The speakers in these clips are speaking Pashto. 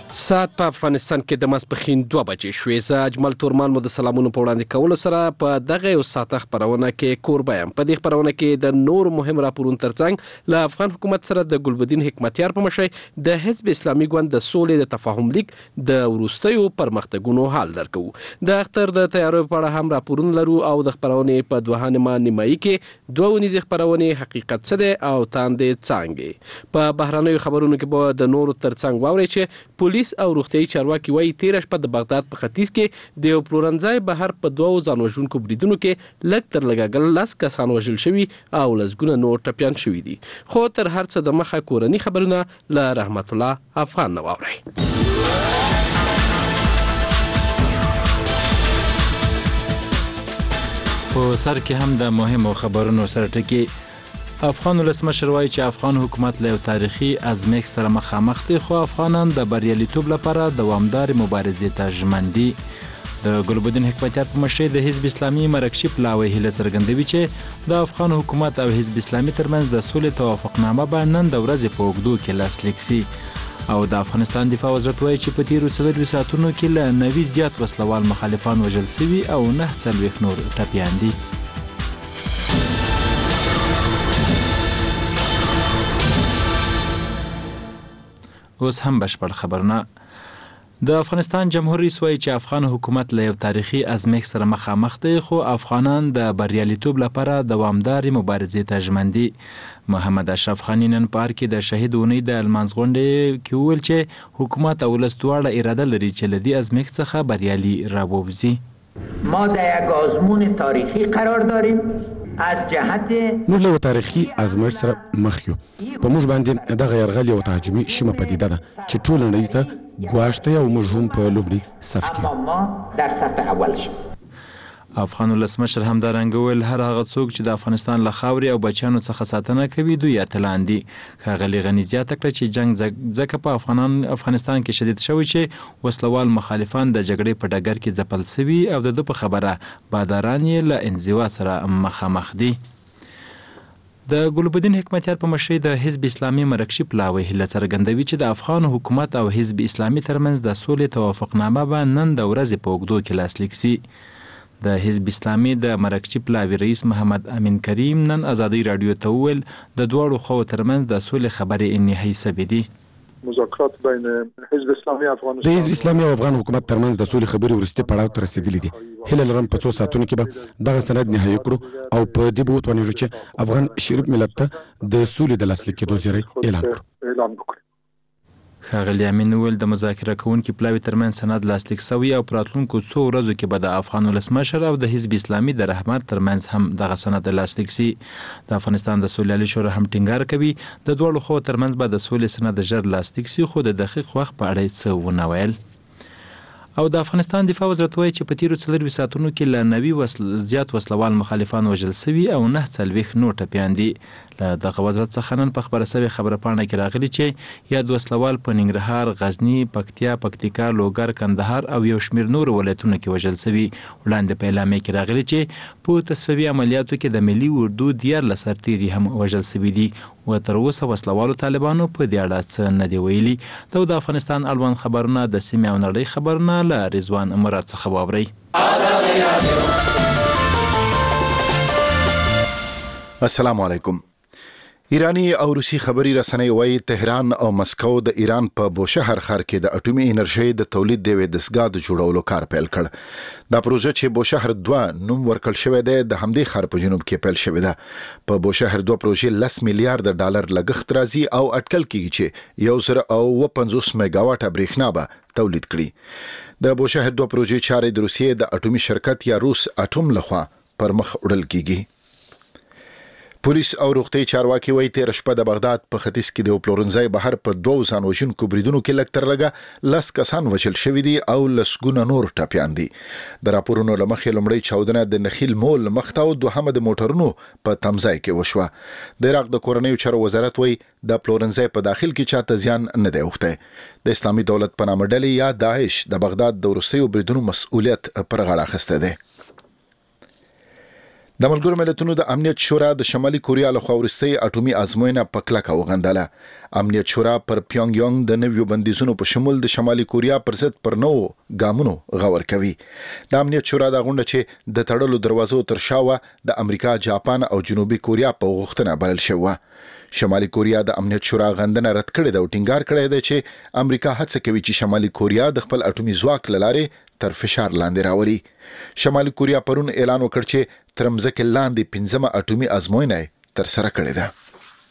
ساعت په افغانستان کې د ماسپښین 2 بجې شوې. زه اجمل تورمان مو د سلامونو په وړاندې کولو سره په دغه یو ساعت خبرونه کې کوربه یم. په دې خبرونه کې د نور مهم راپورونو ترڅنګ له افغان حکومت سره د ګلبدین حکمتیار په مشرۍ د حزب اسلامي ګوند د سولې د تفاهم لیک د وروستیو پرمختګونو حال درکو. د اختر د تیارو په اړه هم راپورونه لرو او د خبرونې په دوهانمه نیمایي کې دوه ونیزې خبرونه حقیقت څه دی او تاندې څنګه. په بهرانیو خبرونو کې به د نورو ترڅنګ واوري چې پولیس او روغتیايي چارواکي وايي 13 شپه د بغداد په ختیځ کې د یو پلورنځای بهر په دوه ځان وژونکو بریدونو کې لږ تر لږه 10 کسان وژل شوي او لسګونه نور ټپیان شوي دي. خو تر هر څه د مخه کورني خبرونه له رحمت الله افغان نه واورئ. په سر کې هم د مهمو خبرونو سره ټکی. افغان ولسمشر وایي چې افغان حکومت له یو تاریخي ازمېښت سره مخامخ دي، خو افغانان د بریالیتوب لپاره دوامدارې مبارزې ته ژمن دي. د ګلبدین حکمتیار په مشرۍ د حزب اسلامي مرکشي پلاوی هیله څرګندوي چې د افغان حکومت او حزب اسلامي ترمنځ د سولې توافقنامه به نن د ورځې په اوږدو کې لاسلیک سي. او د افغانستان دفاع وزارت وایي چې په تیرو 4 ساعتونو کې له 90 زیات وسلوال مخالفان وژل سوي او 49 نور ټپیان دي. اوس هم بشپړ خبرونه. د افغانستان جمهور رئیس وایي چې افغان حکومت له یو تاریخي ازمېښت سره مخامخ دی، خو افغانان د بریالیتوب لپاره دوامدارې مبارزې ته ژمن دي. محمد اشرف خان نن په ار کې د شهید اونۍ د لمانځ غونډې کې وویل چې حکومت او ولس دواړه اراده لري چې له دې ازمېښت څخه بریالي راووځي. ما در یک آزمون تاریخی قرار داریم. از جهت موږ له تاریخي ازمېښت سره مخ یو. په موږ باندې دغه یرغل یو تهاجمي شیمه پدیده ده چې ټول نړۍ ته ګواښ دی او موږ هم په لومړي صف کې اما ما در صف اول شویم. افغان ولسمشر همدارنګه ویل هر هغه څوک چې د افغانستان له خاورې او بچیانو څخه ساتنه کوي دوی اتلان دي. ښاغلي غني زیاته کړه چې جنګ ځکه په افغانستان کې شدید شوی چې وسلوال مخالفان د جګړې په ډګر کې ځپل سوي او د په خبره باداران یې له انزوا سره مخامخ دي. د ګلبدین حکمتیار په مشرۍ د حزب اسلامي مرکشي پلاوی هیله څرګندوي چې د افغان حکومت او حزب اسلامي ترمنځ د سولې توافقنامه به نن د ورځې په اوږدو کې لاسلیک سي. د حزب اسلامي د مرکشي پلاوی رئیس محمد امین کریم نن ازادي رادیو ته وویل د دواړو خواو ترمنځ د سولې خبرې انتهایی سوي دي. مذاکرات بین حزب اسلامي افغانستان د حزب اسلامي او افغان حکومت ترمنځ د سولې خبرې وروستي پړاو ته رسیدلې دي. هیله لرم په څو ساعتونو کې به دغه سند نهایی کړو او په دې به وتوانیږو چې افغان شریف ملت ته د سولې د لاسلیک کېدو زیری اعلان کړو. ښاغلي امین وویل د مذاکره کوونکي پلاوي ترمنځ سند لاسلیک سوی او په راتلونکو څو ورځو کې به د افغان ولسمشر او د حزب اسلامي د رهبر ترمنځ هم دغه سند لاسلیک سي. د افغانستان د سولې شورا هم ټینګار کوي د دواړو خواو ترمنځ به د سولې سند ژر لاسلیک سي، خو د دقیق وخت په اړه څه ونه ویل. او د افغانستان دفاع وزارت وایي چې په تیرو 4 ساعتونو کې له 90 زیات وسلوال مخالفان وژل سوي او 49 نور ټپیان دي. له دغه وزارت څخه نن په خبره سوې خبره پاڼه کې راغلي چې یاد وسلوال په ننګرهار، غزني، پکتیا، پکتیکا، لوګر، کندهار او یو شمېر نور ولایتونو کې وژل سوي. وړاندې په اعلامیه کې راغلي چې په تصفیوي عملیاتو کې د ملي اردو 14 سرتیري هم وژل سوي دي و تر اوسه وسلوالو طالبانو په دې اړه څه نه دی ویلي. د افغانستان اړوند خبرونه د سیمې او نړۍ خبرونه له رضوان مراد څخه واورئ. السلام علیکم. ایرانی او روسي خبري رسنۍ وایي تهران او مسکو د ایران په بوشهر ښار کې د اټومي انرژۍ د تولید د دستګاه د جوړولو کار پیل کړ. دا پروژه چې بوشهر 2 نوم ورکړل شوی دی د همدې ښار په جنوب کې پیل شوې ده. په بوشهر 2 پروژې 10 میلیارډ ډالر لګښت راځي او اټکل کیږي چې 150 میگاواټه برېښنا به تولید کړي. د بوشهر 2 پروژې چارې د روسیې د اټومي شرکت یا روس اټوم لخوا پر مخ وړل کیږي. پولیس او روغتي چارواکي وایي 13 شپه د بغداد په ختیځ کې د پلورنځای بهر په 2 ځان وژونکو بریدونو کې لږ تر لږه 10 کسان وژل شوي دي او لسګونه نور ټپیان دي. د راپورونو له مخې لومړی چاودنه د نخیل مول مخته او دوهمه د موټرونو په تمځای کې وشوه. د عراق د کورنیو چارو وزارت وایي د پلورنځای په داخل کې چاته زیان نه دی اوښتی. د اسلامي دولت په نامه ډلې یا داعش د بغداد د وروستیو بریدونو مسؤلیت پر غاړه اخیستی دی. د ملګرو ملتونو د امنیت شورا د شمالي کوریا لخوا وروستۍ اټومي ازموینه په کلکه وغندله. امنیت شورا پر پیونګ یانګ د نویو بندیزونو په شمول د شمالي کوریا پر ضد پر نوو ګامونو غور کوي. د امنیت شورا د غونډه چې د تړلو دروازو تر شاوه د امریکا، جاپان او جنوبي کوریا په غوښتنه بلل شوی. شمالي کوریا د امنیت شورا غندنه رد کړې ده او ټینګار کړی دی چې امریکا هڅه کوي چې شمالي کوریا د خپل اټومي ځواک له لارې تر فشار لاندې راولي. شمالي کوریا پرون اعلان وکړ چې تر مځکې لاندې 15مه اټومي ازموینه تر سره کړې ده.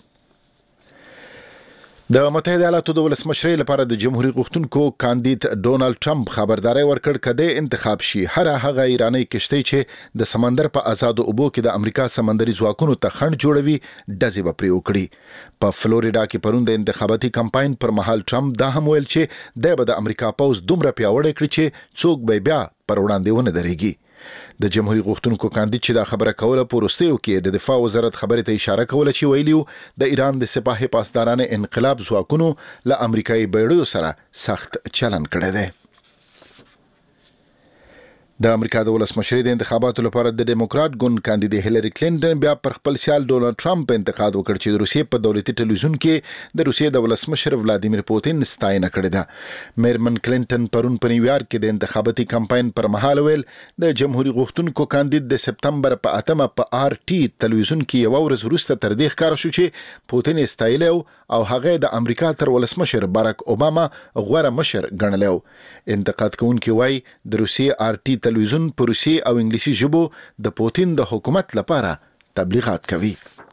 د متحده ایالاتو د ولسمشرۍ لپاره د جمهوریت غوښتونکو کاندید ډونالد ټرمپ خبرداري ورکړ کده انتخاب شي هر هغه ایرانی کشتۍ چې د سمندر په آزاد اوبو کې د امریکا سمندري ځواکونو ته خنډ جوړوي ډزې به پرې وکړي. په فلوریډا کې پرون د انتخاباتي کمپاین پر مهال ټرمپ دا هم ویل چې د امریکا پوز دومره پیاوړی کړي چې څوک به بیا پر وړاندې ونه درېږي. د جمهوریت غوښتونکو کاندید چې دا خبره کوله په وروستیو کې د دفاع وزارت خبرې ته اشاره کوله چې ویلیو د ایران د سپاه پاسدارانه انقلاب ځواکونو له امریکایي بیړیو سره سخت چلن کړی دی. د امریکا د ولسمشرۍ د انتخاباتو لپاره د ډیموکرات ګوند کاندید هیلری کلینټن بیا پر خپل سیال ډونالد ټرمپ انتقاد وکړ چې د روسیې په دولتي ټلویزیون کې د روسیې د ولسمشر ولادیمیر پوتین ستاینه کړې ده. میرمن کلینټن پرون په نیویارک کې د انتخاباتي کمپاین پر مهال ویل د جمهوریت غوښتونکو کاندید د سپتمبر په 8مه په آر ټي ټلویزیون کې یو ورځ وروسته تر دې ښکاره شو چې پوتین ستایلی او هغه د امریکا تر ولسمشر باراک اوباما غوره مشر ګڼلی. انتقاد کوونکي وایي د روسیې آر ټي ټلویزیون په روسي او انګلیسي ژبو د پوتین د حکومت لپاره تبلیغات کوي.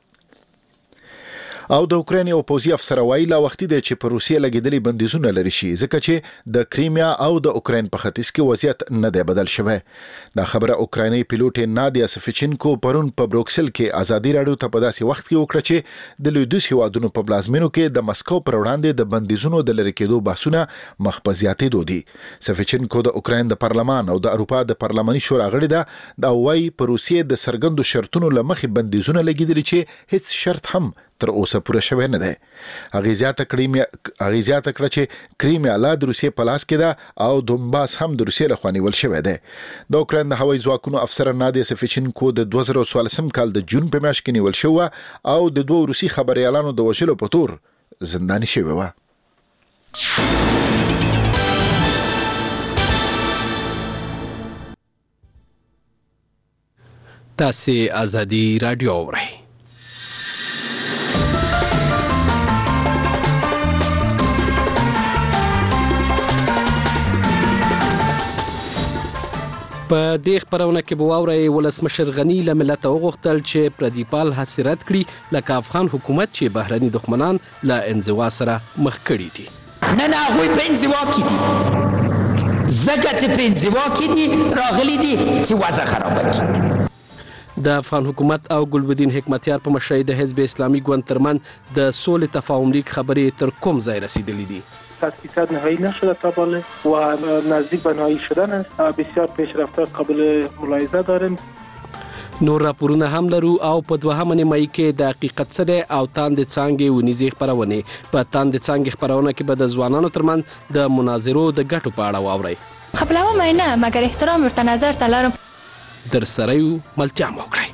او د اوکراین یو پوځي افسر وایي لا وختي دی چې په روسیې لګیدلي بندیزونه لري شي ځکه چې د کریمیا او د اوکراین په ختیځ کې وضعیت نه دی بدل شوی. دا خبره اوکرایني پیلوټ نادیا سفیچینکو پرون په بروکسل کې ازادي راډیو ته په داسې وخت کې وکړه چې د لویدیځ هیوادونو په پلازمینو کې د مسکو پر وړاندې د بندیزونو د لرې کېدو بحثونه مخ په زیاتېدو دي. سفیچینکو د اوکراین د پارلمان او د اروپا د پارلماني شورا غړې ده. دا وایي په روسیې د څرګندو شرطونو له مخې بندیزونه لګېدلي چې هیڅ شرط هم تر اوسه پوره شوی نه دی. هغه زیاته کړه چې کریمیا لا د روسیې په لاس کې ده او دومباس هم د روسیې لخوا نیول شوی دی. د اوکراین د هوایي ځواکونو افسر نادیا سفیچینکو د 2014 کال د جون په میاشت کې نیول شوی او د دوه روسي خبريالانو د وژلو په تور زنداني شوی و. تاسو ازادي رادیو اورئ. په دې خبرونه کې به واورئ ولسمشر غنی له ملت وغوښتل چې پردیپال حسرت کړي لکه افغان حکومت چې بهرني دښمنان له انزوا سره مخ کړي دي. نن هغوی په انزوا کې دي ځکه چې په انزوا کې دي راغلي دي چې وضع خرابه کړي. د افغان حکومت او ګلبدین حکمتیار په مشرۍ د حزب اسلامي ګوند ترمنځ د سولې تفاهم لیک خبرې تر کوم ځای رسیدلې دي؟ تاسیسات نهایی نشده تا بالا و نزدیک به نهایی شدن است. بسیار پیشرفته قابل ملاحظه داریم. نور راپورونه هم لرو او په دوهمه نیمایي کې د حقیقت سره او تاند څانګې ونیزې خبرونه په تاند څانګې خبرونه کې به د ځوانانو ترمنځ د مناظرو د ګټو په اړه واورئ. خپلوم نه مګر احترام ورته نظر ته لرم. در سره یو ملتیا مو وکړئ.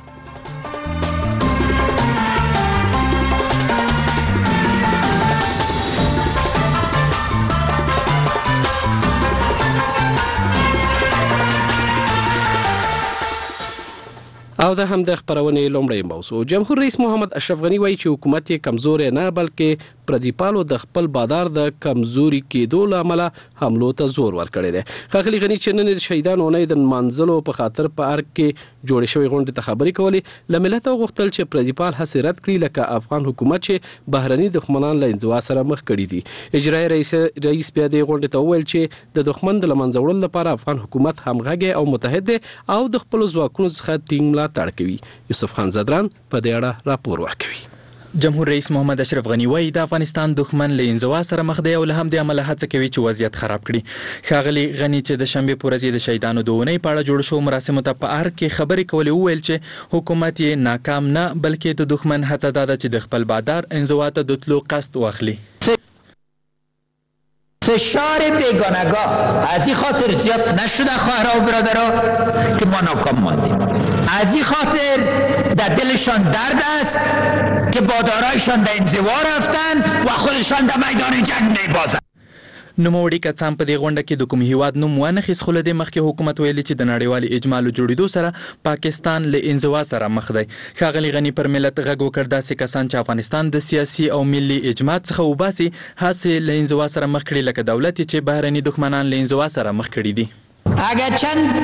او د هم د خبرونې لومړی موضوع جمهور رئیس محمد اشرف غنی وایي چې حکومت یې کمزوري نه بلکې پردیپالو د خپل بادار د کمزوري کېدو لامل حملو ته زور ورکړی دی. ښاغلي غنی چې نن د شهیدانو اونۍ د منځلو په خاطر په ارګ کې جوړې شوې غونډې ته خبرې کولې له ملت وغوښتل چې پردیپال هڅې رد کړي لکه افغان حکومت چې بهرني دښمنان له انزوا سره مخ کړي دي. اجرایي رئیس بیا د غونډې ته وویل چې د دښمن د لمنځه وړلو لپاره افغان حکومت همغږی او متحد دی او د خپل ځواکونو څخه ټینګ ملاتړ کوي. یوسف خان زدران په دې اړه راپور ورکوي. جمهور رئیس محمد اشرف غنی وایي د افغانستان دښمن له انزوا سره مخ دی او له همدې امله هڅه کوي چې وضعیت خراب کړي. ښاغلي غنی چې د شنبې په ورځ د شهیدانو د اونۍ په اړه جوړ شو مراسمو ته په ارګ کې خبرې کولې وویل چې حکومت یې ناکام نه بلکې د دښمن هڅه دا ده چې د خپل بادار انزوا ته د تلو قصد واخلي. فشار بیگانگاه از این خاطر زیاد نشده خواهرها و برادرها که ما ناکام ماندیم. از این خاطر در دلشان درد است که بادارایشان در انزوا رفتن و خودشان در میدان جنگ میبازن. نوموړي کڅام په دې غونډه کې د کوم هیواد نوم ونه خېس خو له دې مخکې حکومت ویلي چې د نړیوالي اجماع له جوړېدو سره پاکستان له انزوا سره مخ دی. ښاغلي غني پر ملت غږ وکړ داسې کسان چې افغانستان د سیاسي او ملي اجماع څخه وباسي هسې له انزوا سره مخ کړي لکه دولت چې بهرني دښمنان له انزوا سره مخ کړي دي. اگر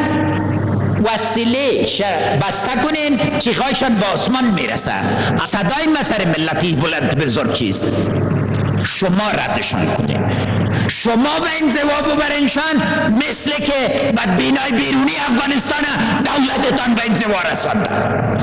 چند وسیله بسته کنین چیخایشان به آسمان میرسه. صدای مسر ملتی بلند بزرگ چیست؟ شما ردشان کنین، شما به انزوا ببرینشان، مثل که بدبینای بیرونی افغانستان دولتتان به انزوا رسانده.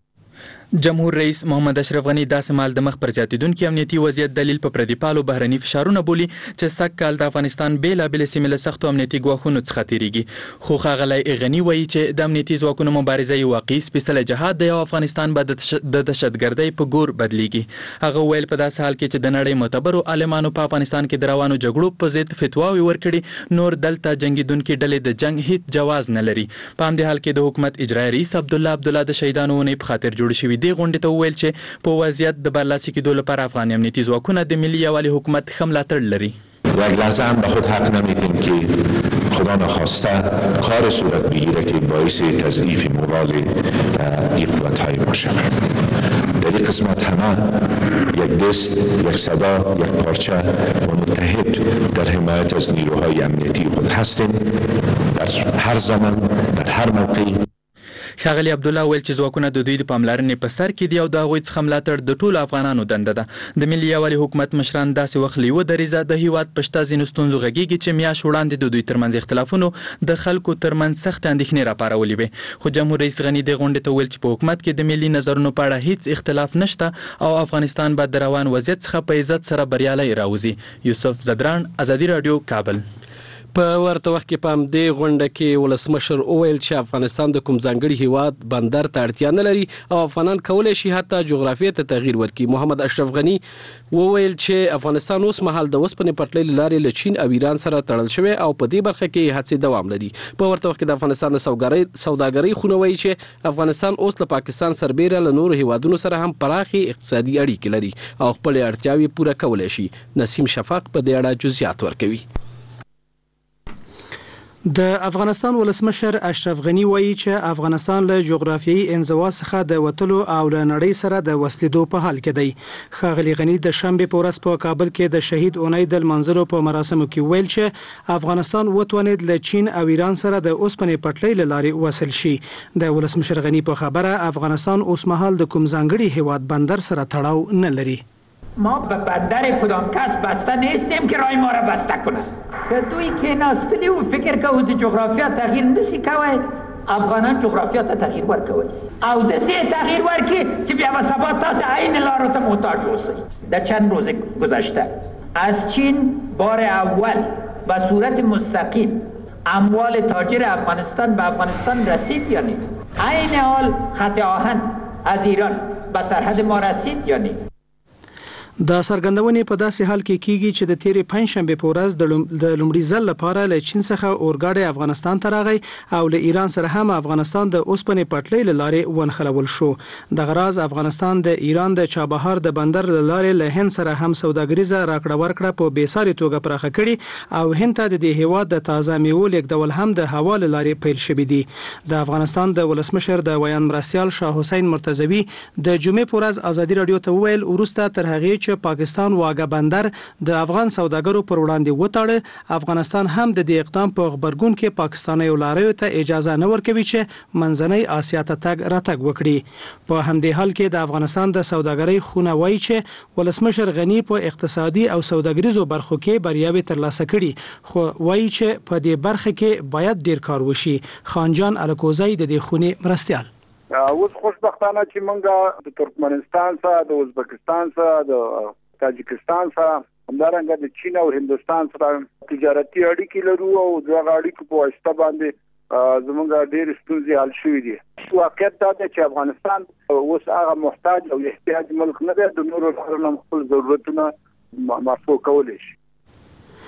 جمهور رئیس محمد اشرف غني داسې مال د مخ پر زیاتېدونکي امنیتي وضعیت دلیل په پردي پالو بهرني فشارونه بولي چې سږ کال د افغانستان بېلابېلې سیمې له سختو امنیتي ګواښونو څخه تېرېږي. خو ښاغلی غني وایي چې د امنیتي ځواکونو مبارزه یې واقعي سپېڅلی جهاد دی او افغانستان به د دهشتګردۍ په ګور بدلیږي. هغه وویل په داسې حال کې چې د نړۍ معتبرو عالمانو په افغانستان کې د روانو جګړو په ضد فتواوې ورکړي، نور دلته جنګېدونکي ډلې د جنګ هیڅ جواز نه لري. په همدې حال کې د حکومت اجرایي رئیس عبدالله د شهیدانو اونۍ په خاطر جوړې شوي دې غونډې ته وویل چې په وضعیت د برلاسي کېدو لپاره افغاني امنیتي ځواکونه د ملي یووالي حکومت ښه ملاتړ لري. یک لحظه هم به خود حق نمیدیم که خدا نخواسته کار صورت بگیره که باعث تضعیف مورال این قوت‌های باشه. در این قسمت همه یک دست، یک صدا، یک پارچه و متحد در حمایت از نیروهای امنیتی خود هستیم در هر زمان، در هر موقع. ښاغلي عبدالله ویل چې ځواکونه د دوی د پاملرنې په سر کې دي او د هغوی څخه ملاتړ د ټولو افغانانو دنده ده. د ملي یووالي حکومت مشران داسې وخت له یوه دریځه د هیواد په شته ځینو ستونزو غږېږي چې میاشت وړاندې د دوی ترمنځ اختلافونو د خلکو ترمنځ سختې اندېښنې راپارولې وې. خو جمهور رئیس غني دې غونډې ته ویل چې په حکومت کې د ملي نظرونو په اړه هیڅ اختلاف نشته او افغانستان به د روان وضعیت څخه په عزت سره بریالی راوځي. یوسف زدران، ازادي راډیو، کابل. په ورته وخت کې په همدې غونډه کې ولسمشر وویل چې افغانستان د کوم ځانګړي هیواد بندر ته اړتیا نه لري او افغانان کولی شي حتی جغرافیې ته تغییر ورکړي. محمد اشرف غني وویل چې افغانستان اوس مهال د اوسپنې پټلۍ له لارې له چین او ایران سره تړل شوی او په دې برخه کې هڅې دوام لري. په ورته وخت کې د افغانستان د سوداګرۍ خونه وایي چې افغانستان اوس له پاکستان سربیره له نورو هیوادونو سره هم پراخې اقتصادي اړیکې لري او خپلې اړتیاوې پوره کولی شي. نسیم شفاق په دې اړه جزئیات ورکوي. د افغانستان ولسمشر اشرف غني وایي چې افغانستان له جغرافیایي انزوا څخه د وتلو او له نړۍ سره د وصلېدو په حال کې دی. ښاغلي غني د شنبې په ورځ په کابل کې د شهید اونۍ د لمانځلو په مراسمو کې ویل چې افغانستان وتوانید له چین او ایران سره د اوسپنې پټلۍ له لارې وصل شي. د ولسمشر غني په خبره افغانستان اوس مهال د کوم ځانګړي هیواد بندر سره تړاو نه لري. ما به بندر کدام کس بسته نیستیم که رای ما را بسته کنه. که دوی که ناستلی و فکر که اوز جغرافیا تغییر نسی کوی، افغانان جغرافیا تا تغییر ورکوی او دسی تغییر ورکی چی بیا و ثبات تاس عین لارو تا محتاج ہوسی. در چند روز گذشته از چین بار اول به صورت مستقیم اموال تاجر افغانستان به افغانستان رسید یا نی؟ عین حال خط آهن از ایران به سرحد ما رسید یا نی؟ دا څرګندونې په داسې حال کې کیږي چې د تیرې پنځشنبې په ورځ د لومړي ځل لپاره له چین څخه اورګاډی افغانستان ته راغی او له ایران سره هم افغانستان د اوسپنې پټلۍ له لارې ونښلول شو. دغه راز افغانستان د ایران د چابهار د بندر له لارې له هند سره هم سوداګریزه راکړه ورکړه په بېساري توګه پراخه کړي او هند ته د دې هیواد د تازه میوو لیږدول هم د هوا له لارې پیل شوي دي. د افغانستان د ولسمشر د ویان مرستیال شاه حسین مرتضوي د جمعې په ورځ ازادي راډیو ته وویل وروسته تر هغې چې پاکستان واګه بندر د افغان سوداګرو پر وړاندې وتاړه، افغانستان هم د دې اقدام په غبرګون کې پاکستانیو لاریو ته اجازه نه ورکوي چې منځنۍ آسیا ته تګ راتګ وکړي. په همدې حال کې د افغانستان د سوداګرۍ خونه وایي چې ولسمشر غني په اقتصادي او سوداګریزو برخو کې بریاوې ترلاسه کړي، خو وایي چې په دې برخه کې باید ډیر کار وشي. خانجان الکوزی د دې خونې مرستیال اوس خوشبختانه چې موږ د ترکمنستان سره د ازبکستان سره د تاجکستان سره همدارنګه د چین او هندستان سره تجارتي اړیکې لرو او دغه اړیکو په واسطه باندې زموږ ډېر ستونزې حل شوې دي. واقعیت دا دی چې افغانستان اوس هغه محتاج او احتیاج ملک نه دی، د نورو لپاره خپل ضرورتونه مرفوع کولی شي.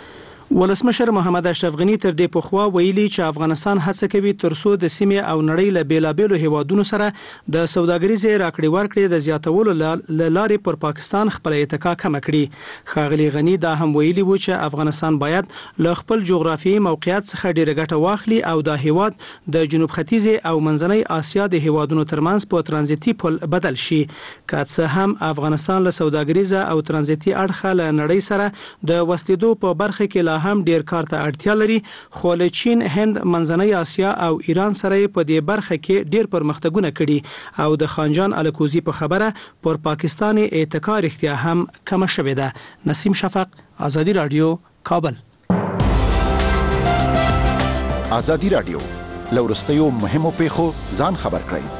ولسمشر محمد اشرف غنی تر دې پخوا ویلي چې افغانستان هڅه کوي ترڅو د سیمې او نړۍ له بیلابېلو هیوادونو سره د سوداګریزې راکړې ورکړې د زیاتولو لارې پر پاکستان خپل اتکا کم کړي. ښاغلي غنی دا هم ویلي و چې افغانستان باید له خپل جغرافیایي موقعیت څخه ډیره ګټه واخلي او دا هیواد د جنوب ختیځ او منځنۍ اسیا د هیوادونو ترمنځ په ترانزیتي پل بدل شي. که څه هم افغانستان له سوداګریزه او ترانزیتي اړخه له نړۍ سره د وسیدو په برخه کې هم ډیر کار ته اړتیا لري، خو له چین، هند، منځنۍ اسیا او ایران سره په دې برخه کې ډیر پرمختګونه کړي او د خانجان الکوزي په خبره پر پاکستان اتکا اختیار هم کم شوې ده. نسیم شفق، آزادی رادیو، کابل. آزادی رادیو لورستیو مهمو پیښو ځان خبر کړئ.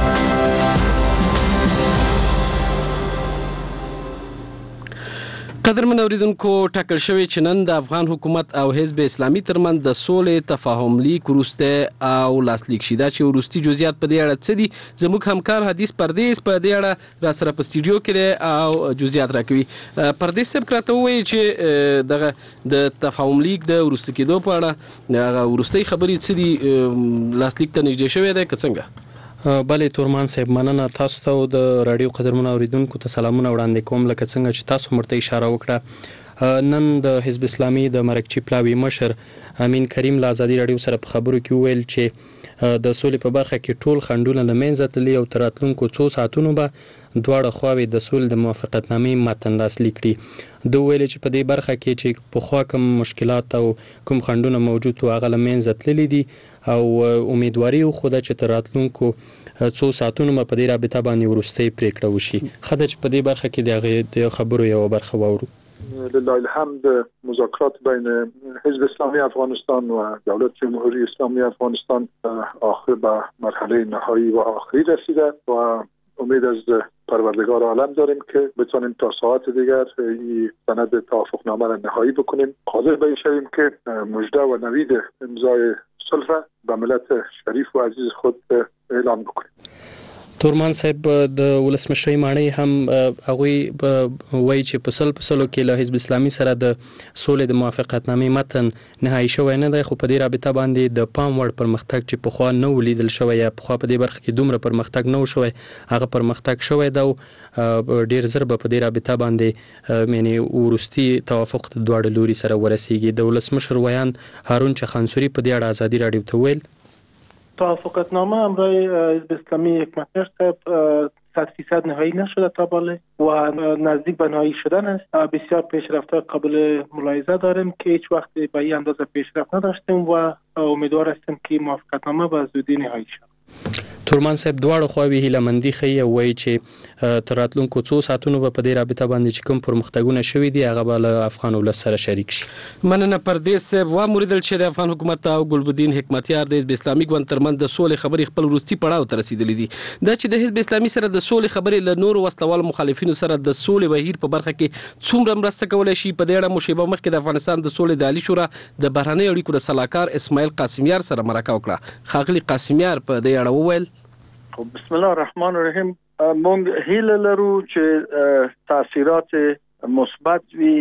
قدرمن اوریدونکو، ټاکل شوی چې نن د افغان حکومت او حزب اسلامي ترمنځ د سولې تفاهم لیک وروسته او لاسلیک شي. دا چې وروستي جزئیات په دې اړه څه دي، زموږ همکار حدیث پردیس په دې اړه را سره په سټوډیو کې دی او جزئیات راکوي. پردیس صاحب راته وایي چې دغه د تفاهم لیک د وروسته کېدو په اړه هغه وروستي خبرې څه دي، لاسلیک ته نږدې شوی دی که څنګه؟ بلې تورمان صاحب، مننه. تاسو ته د رادیو قدرمن اوریدونکو ته سلامونه وړاندې کوم. لکه څنګه چې تاسو مرته اشاره وکړه، نن د حزب اسلامي د مرکچی پلاوی مشر امین کریم له آزادی رادیو سره په خبرو کې ویل چې د سولې په برخه کې ټول خنډونه له منځه تللي او تر راتلونکو څو ساعتونو به دواړه خواوې د سولې د موافقتنامې متن لاسلیک کړي. دوی ویل چې په دې برخه کې چې پخوا کوم مشکلات او کوم خنډونه موجود و هغه له منځه تللي دي او امیدواري خو ده چې تر راتلونکو څو ساعتونو په دې رابطه باندې وروستۍ پریکړه وشي. خدای چې په دې برخه کې د خبرو یو برخه واورو. لله الحمد، مذاکرات بین حزب اسلامی افغانستان و دولت جمهوری اسلامی افغانستان آخر به مرحله نهایی و آخری رسیده و امید از پروردگار عالم داریم که بتونیم تا ساعت دیگر این سند توافقنامه را نهایی بکنیم، قادر بشویم که مژده و نوید امضای صلح را به ملت شریف و عزیز خود اعلان بکنیم. تورمان صاحب، د ولسمشرۍ ماڼۍ هم هغوی وایي چې په سلو کې له حزب اسلامي سره د سولې د موافقتنامې متن نهایي شوی نه دی، خو په دې رابطه باندې د پام وړ پرمختګ چې پخوا نه و لیدل شوی یا پخوا په دې برخه کې دومره پرمختګ نه و شوی، هغه پرمختګ شوی دی او ډیر زر به په دې رابطه باندې یعنی وروستي توافق د دواړو لوري سره ورسیږي. د ولسمشر ویان هارون چخانسوري په دې اړه آزادی رادیو ته ویل توافقتنامه امرای حزب اسلامی حکمتیار صاحب 100% نهایی نشده تا بالا و نزدیک به نهایی شدن است. بسیار پیشرفته قابل ملاحظه داریم که هیچ وقت به این اندازه پیشرفت نداشتیم و امیدوار هستیم که موافقتنامه به زودی نهایی شود. تورمان صاحب، دواړو خواوې هیلهمندي ښیي او وایي چې تر راتلونکو څو ساعتونو به په دې رابطه باندې چې کوم پرمختګونه شوي دي هغه به له افغان ولس سره شریک شي. مننه پردیس صاحب. واوریدل چې د افغان حکومت او ګلبدین حکمتیار د حزب اسلامي ګوند ترمنځ د سولې خبرې خپل وروستي پړاو ته رسیدلې دي. دا چې د حزب اسلامي سره د سولې خبرې له نورو وسلوال مخالفینو سره د سولې بهیر په برخه کې څومره مرسته کولی شي، په دې اړه مو شیبه مخکې د افغانستان د سولې د عالی شورا د بهرنیو اړیکو د سلاکار اسماعیل قاسمیار سره مرکه وکړه. ښاغلي قاسمیار په دې اړه وویل: بسم الله الرحمن الرحیم. مونږ هیله لرو چې تاثیرات مثبت وي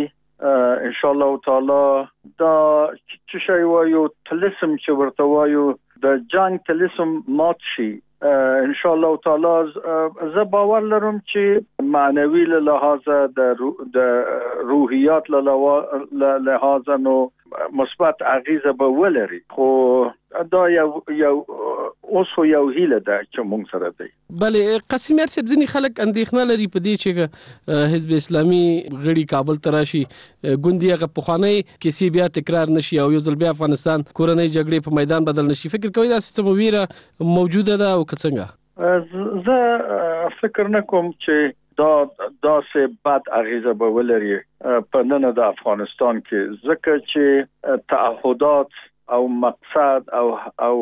ان شاء الله تعالی. دا چې شی وایو تلسم چې ورته وایو د جنگ تلسم مات شي ان شاء الله تعالی. زه باور لرم چې معنوي له لحاظه د روحیات له لحاظه نو مثبت اغیزه به ولري، خو دا یو اوس یو هیله ده چې موږ سره دی. بلې قاسمیار صاحب، ځینې خلک اندېښنه لري په دې چې حزب اسلامي غړي کابل ته راشي، ګوندې هغه پخوانی کیسې بیا تکرار نشي او یو ځل بیا افغانستان کورنۍ جګړې په میدان بدل نشي. فکر کوئ داسې څه ویره موجوده ده او که څنګه؟ زه فکر نه کوم چې دا سه بد اغیزه به ولري په نن د افغانستان کې، ځکه چې تعهدات او مقصد او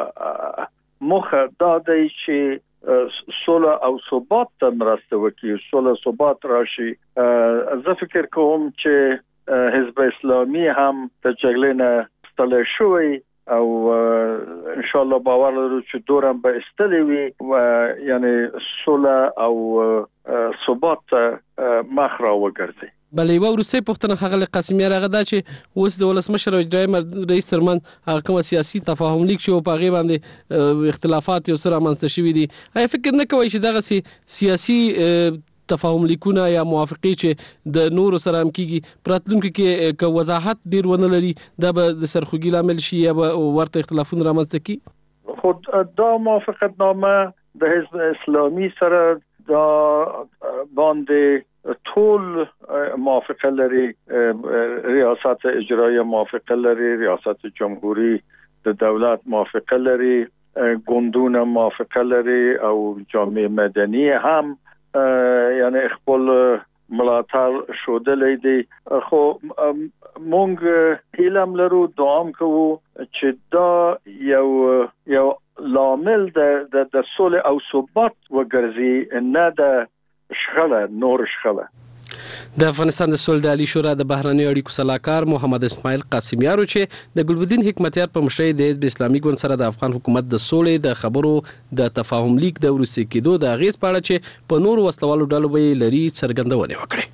مخه دا دی چې صلح او ثبات ته مرسته وکړي، صلح ثبات راشي. زه فکر کوم چې حزب اسلامي هم د جګړې نه ستړی شوی او ان شاء الله باور لرو چې دورم به استلی وي و یعنی صلح او ثبات مخ را وګرځي. بلې یوه وروستۍ پوښتنه ښاغلی قاسمیار هغه دا چې اوس د ولسمشر او اجرایي رئیس ترمنځ هغه کومه سیاسي تفاهم لیک چې په هغې باندې اختلافات یو څه رامنځته شوي دي، آیا فکر نه کوئ چې دغسې سیاسي تفاهم لیکونه یا موافقې چې د نورو سره هم کیږي په راتلونکي کې که وضاحت ډیر ونه لري دا به د سرخوږي لامل شي یا به ورته اختلافونه رامنځته کړي؟ خود دا موافقتنامه د حزب اسلامي سره دا باندې ټول موافقه لري، ریاست اجرایی موافقه لري، ریاست جمهوری د دولت موافقه لري، ګوندونه موافقه لري او جامعه مدنی هم یعنی خپل ملاتړ شودلې دي. خو مونږ هیلم لرو دوام کوو چې دا یو لامل د صلح او ثبات وګرځي نه د شخړه نور شخړه. د افغانستان د صلح د عالی شورا د بهرنی اړیکو صلاحکار محمد اسماعیل قاسمیار چې د ګلبدین حکمتیار په مشرۍ د حزب اسلامي ګوند سره د افغان حکومت د صلح د خبرو د تفاهم لیک د وروستي کېدو د اغیز په اړه چې په نورو وسلوالو ډلو به لري څرګندونه وکړي.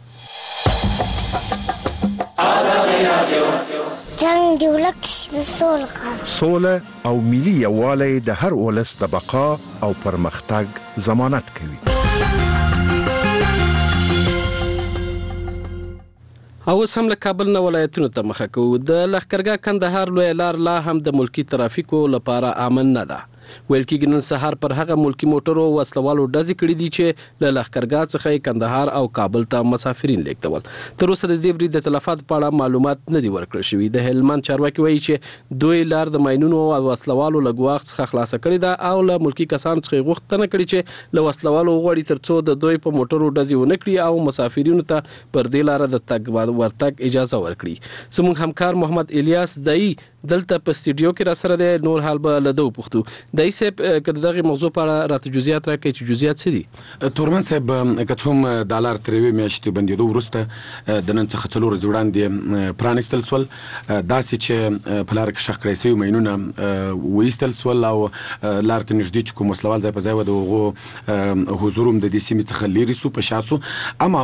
جنگ دی ولک صلح او ملي یووالی د هر ولس د بقا او پرمختګ ضمانت کوي. او سم له کابل نه ولایتونو ته مخه کوو. د لښکرګاه کندهار لوی لار لا هم د ملکی ترافیکو لپاره امن نه ده. ویل کېږي نن سهار پر هغه ملکی موټرو وسلوالو ډزې کړي دي چې له لښکرګاه څخه کندهار او کابل ته مسافرین لیږدول. تر اوسه د دې برید د تلفات په اړه معلومات نه دي ورکړل شوي. د هلمند چارواکي وایي چې دوی لار د ماینونو او وسلوالو له ګواښ څخه خلاصه کړې ده او له ملکی کسانو څخه غوښتنه کړې چې له وسلوالو وغواړي ترڅو د دوی په موټرو ډزې ونه کړي او مسافرینو ته پر دې لار د تګ ورتګ اجازه ورکړي. زموږ همکار محمد الیاس دای دلته په سټوډیو کې را سره دی. نور حال به له دوه پوښتو. دای صاحب کله دغه موضوع په اړه راته جزئیات راکړئ چې جزئیات څه دي؟ تورمن صاحب که هم د لار ترې میاشتې بندېدو وروسته د نن څخه 4 ورځې وړاندې پرانیستل سول، داسې چې په لار کې ښخ کړی شوي ماینونه وایستل سول او لار ته نږدې چې کوم وسلوال ځای په ځای و د هغو حضور هم د دې سیمې څخه لیرې سو په شا سو. اما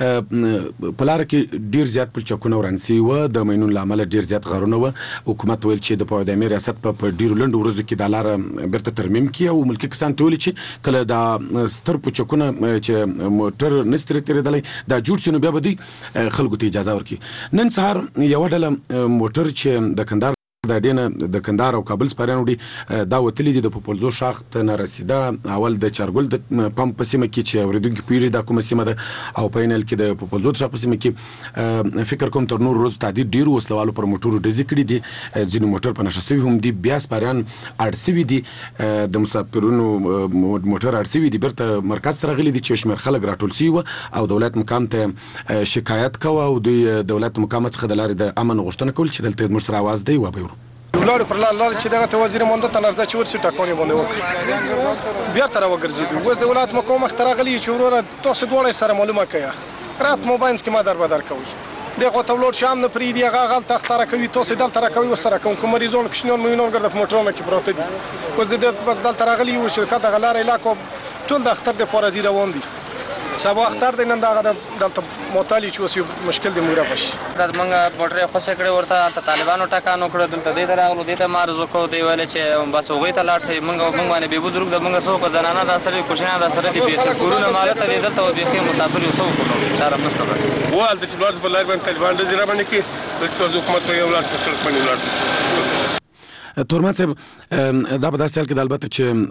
په لار کې ډیر زیات پلچکونه وران سوي وه، د ماینونو له امله ډیر زیات غارونه وه. حکومت ویل چې د پوهنې ریاست په ډیرو لنډو ورځو کې دا لار بیرته ترمیم کړي او ملکي کسان ته ویلي چې کله دا ستر پلچکونه چې موټر نسي تېرېدلی دا جوړ شي نو بیا به دوی خلکو ته اجازه ورکړي. نن سهار یوه ډله موټر چې د کندهار د ډینه د کندهار او کابل سپارانو دي دا وتلی دي د پوپلزو شاخت نه رسیده اول د چارګل د پمپ په سیمه کې چې اوریدونکو پیری دا کومه سیمه ده او په انل کې د پوپلزو شاخت په سیمه کې فکر کوم تر نور روز تعدید ډیر وسلوالو پر موټرو ډزې کړي دي. ځینې موټر په نشه سوي هم دي، بیا سپاران اړسوي دي، د مسافرونو موټر اړسوي دي، بیرته مرکز ته راغلي دي چې شمېر خلک راټول سوي او دولت مقام ته شکایت کوه او دوی دولت مقام څخه د لارې د امن غوښتنه کول چې دلته موږ سره आवाज دی و به لارې پر لار چې دغه وزیر مونده تنرده چې ورسې ټاکونې باندې وکړي بیا تر وګرځېدو. اوس د ولایت مقام مخ ته راغلي چې وروره تاسو دواړه سره معلومه کړئ رات موباینس کې ما در بدر کوي دغه ته ولور شام نه پریدي هغه غل تختاره کوي تاسو دلته را کوي وسره کوم مریضون کښنون مینون ګرځي په موټرونو کې پروت دي. اوس د بس دلته راغلي و چې کله غلار علاقو ټول د اختر د پورازي روان دي. سبا اختر دی نن دغه دلته موتالي چې اوس مشکل دی موږ پښ د منګه موټر خوښ کړي ورته طالبانو ټکانو کړو دلته دې راغلو دې ته مارزو کو دی ویل چې بس هغه ته لاړ شي منګه باندې به بودرګ د منګه سو په زنانه د اثر کوښنه د اثر دی به کورونه مالته دلته او به مسافر یو سو کوو چاره مستبه وال د سیبلار په لار باندې طالبان د زیرا باندې کې د حکومت په یو لاس په سړک باندې لاړ. تورمان صاحب دا په داسې حال کې د البته